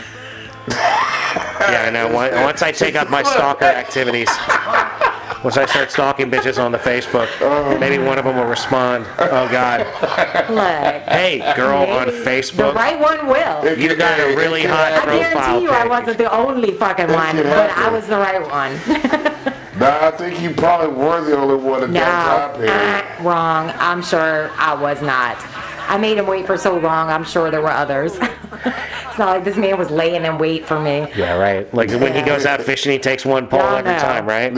Yeah, I know. Once once I take up my stalker activities, once I start stalking bitches on the Facebook, maybe one of them will respond. Oh God, Look. hey girl on Maybe Facebook, The right one will. you got a really hot I profile guarantee you I pic. wasn't the only fucking one, could but happen. I was the right one. Nah, I think you probably were the only one at No, that time period. uh, wrong. I'm sure I was not. I made him wait for so long, I'm sure there were others. It's not like this man was laying in wait for me. Yeah, right. Like when he goes out fishing, he takes one pole Y'all every know. time, right?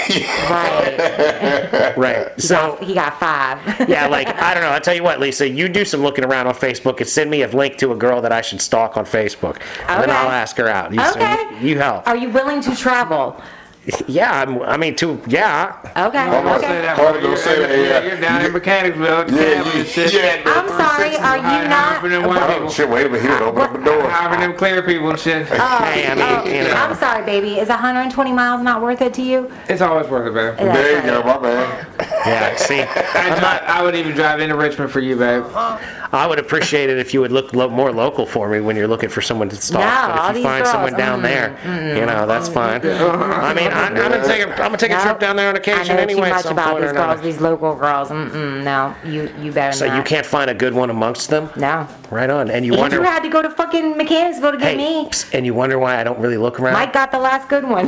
Right. Right. He So. got, he got five. Yeah, like, I don't know. I'll tell you what, Lisa, you do some looking around on Facebook and send me a link to a girl that I should stalk on Facebook. And then Okay. I'll ask her out. You, Okay. you, you help. Are you willing to travel? Yeah, I'm, I mean, to yeah. Okay. I'm gonna say Okay. that. I'm gonna say that. Yeah, You're down in Mechanicsville. Yeah, camping and yeah, shit. yeah. I'm sorry. Are you not? Oh shit! Wait a minute. He would open up the door. Having them clear people and shit. Oh, Hey, I mean, oh, you know. I'm sorry, baby. Is one hundred twenty miles not worth it to you? It's always worth it, babe. That's There you right. go, my man. Yeah, see, I, drive, I would even drive into Richmond for you, babe. I would appreciate it if you would look lo- more local for me when you're looking for someone to stalk. No, but all if you these find girls, someone down mm, there, you know, that's fine. I mean, I, I'm gonna take a, I'm gonna take a No, trip down there on I occasion know anyway. too at much some about point or these girls, another. these local girls. Mm-mm, no, you you better So not. you can't find a good one amongst them? No. Right on. And you Andrew wonder. had to go to fucking Mechanicsville to get Hey, me. psst, and you wonder why I don't really look around. Mike got the last good one.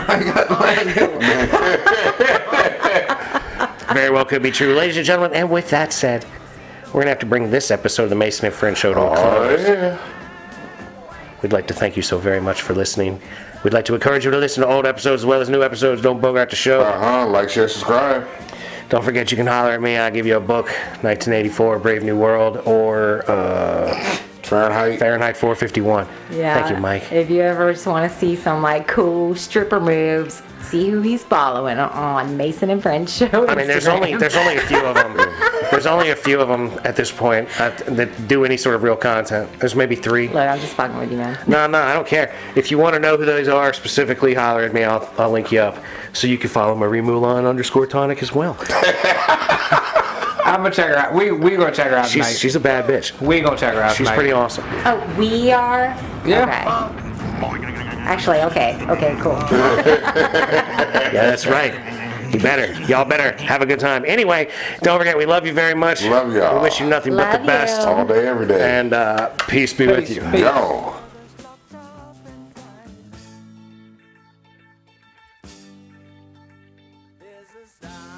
Very well could be true, ladies and gentlemen. And with that said, we're gonna have to bring this episode of the Mason and Friend Show to a Oh close. yeah. We'd like to thank you so very much for listening. We'd like to encourage you to listen to old episodes as well as new episodes. Don't bogart the show. Uh huh. Like, share, subscribe. Don't forget you can holler at me. I'll give you a book, nineteen eighty-four, Brave New World, or uh, Fahrenheit. Fahrenheit four fifty-one. Yeah. Thank you, Mike. If you ever just want to see some like cool stripper moves, see who he's following on Mason and Friends Show. I mean, there's Instagram. only there's only a few of them. There's only a few of them at this point uh, that do any sort of real content. There's maybe three. Look, I'm just fucking with you, man. No, no, I don't care. If you want to know who those are specifically, holler at me. I'll, I'll link you up so you can follow Marie Moulin underscore tonic as well. I'm gonna check her out. We we gonna check her out She's tonight. she's a bad bitch. we gonna check her out She's tonight. pretty awesome. Oh, we are? Yeah. Okay. Actually, okay. Okay, cool. Yeah, that's right. You better. Y'all better have a good time. Anyway, don't forget, we love you very much. Love y'all. We wish you nothing but Love the best. you. All day, every day. And uh, peace be with Peace. you. Peace. Yo. There's a star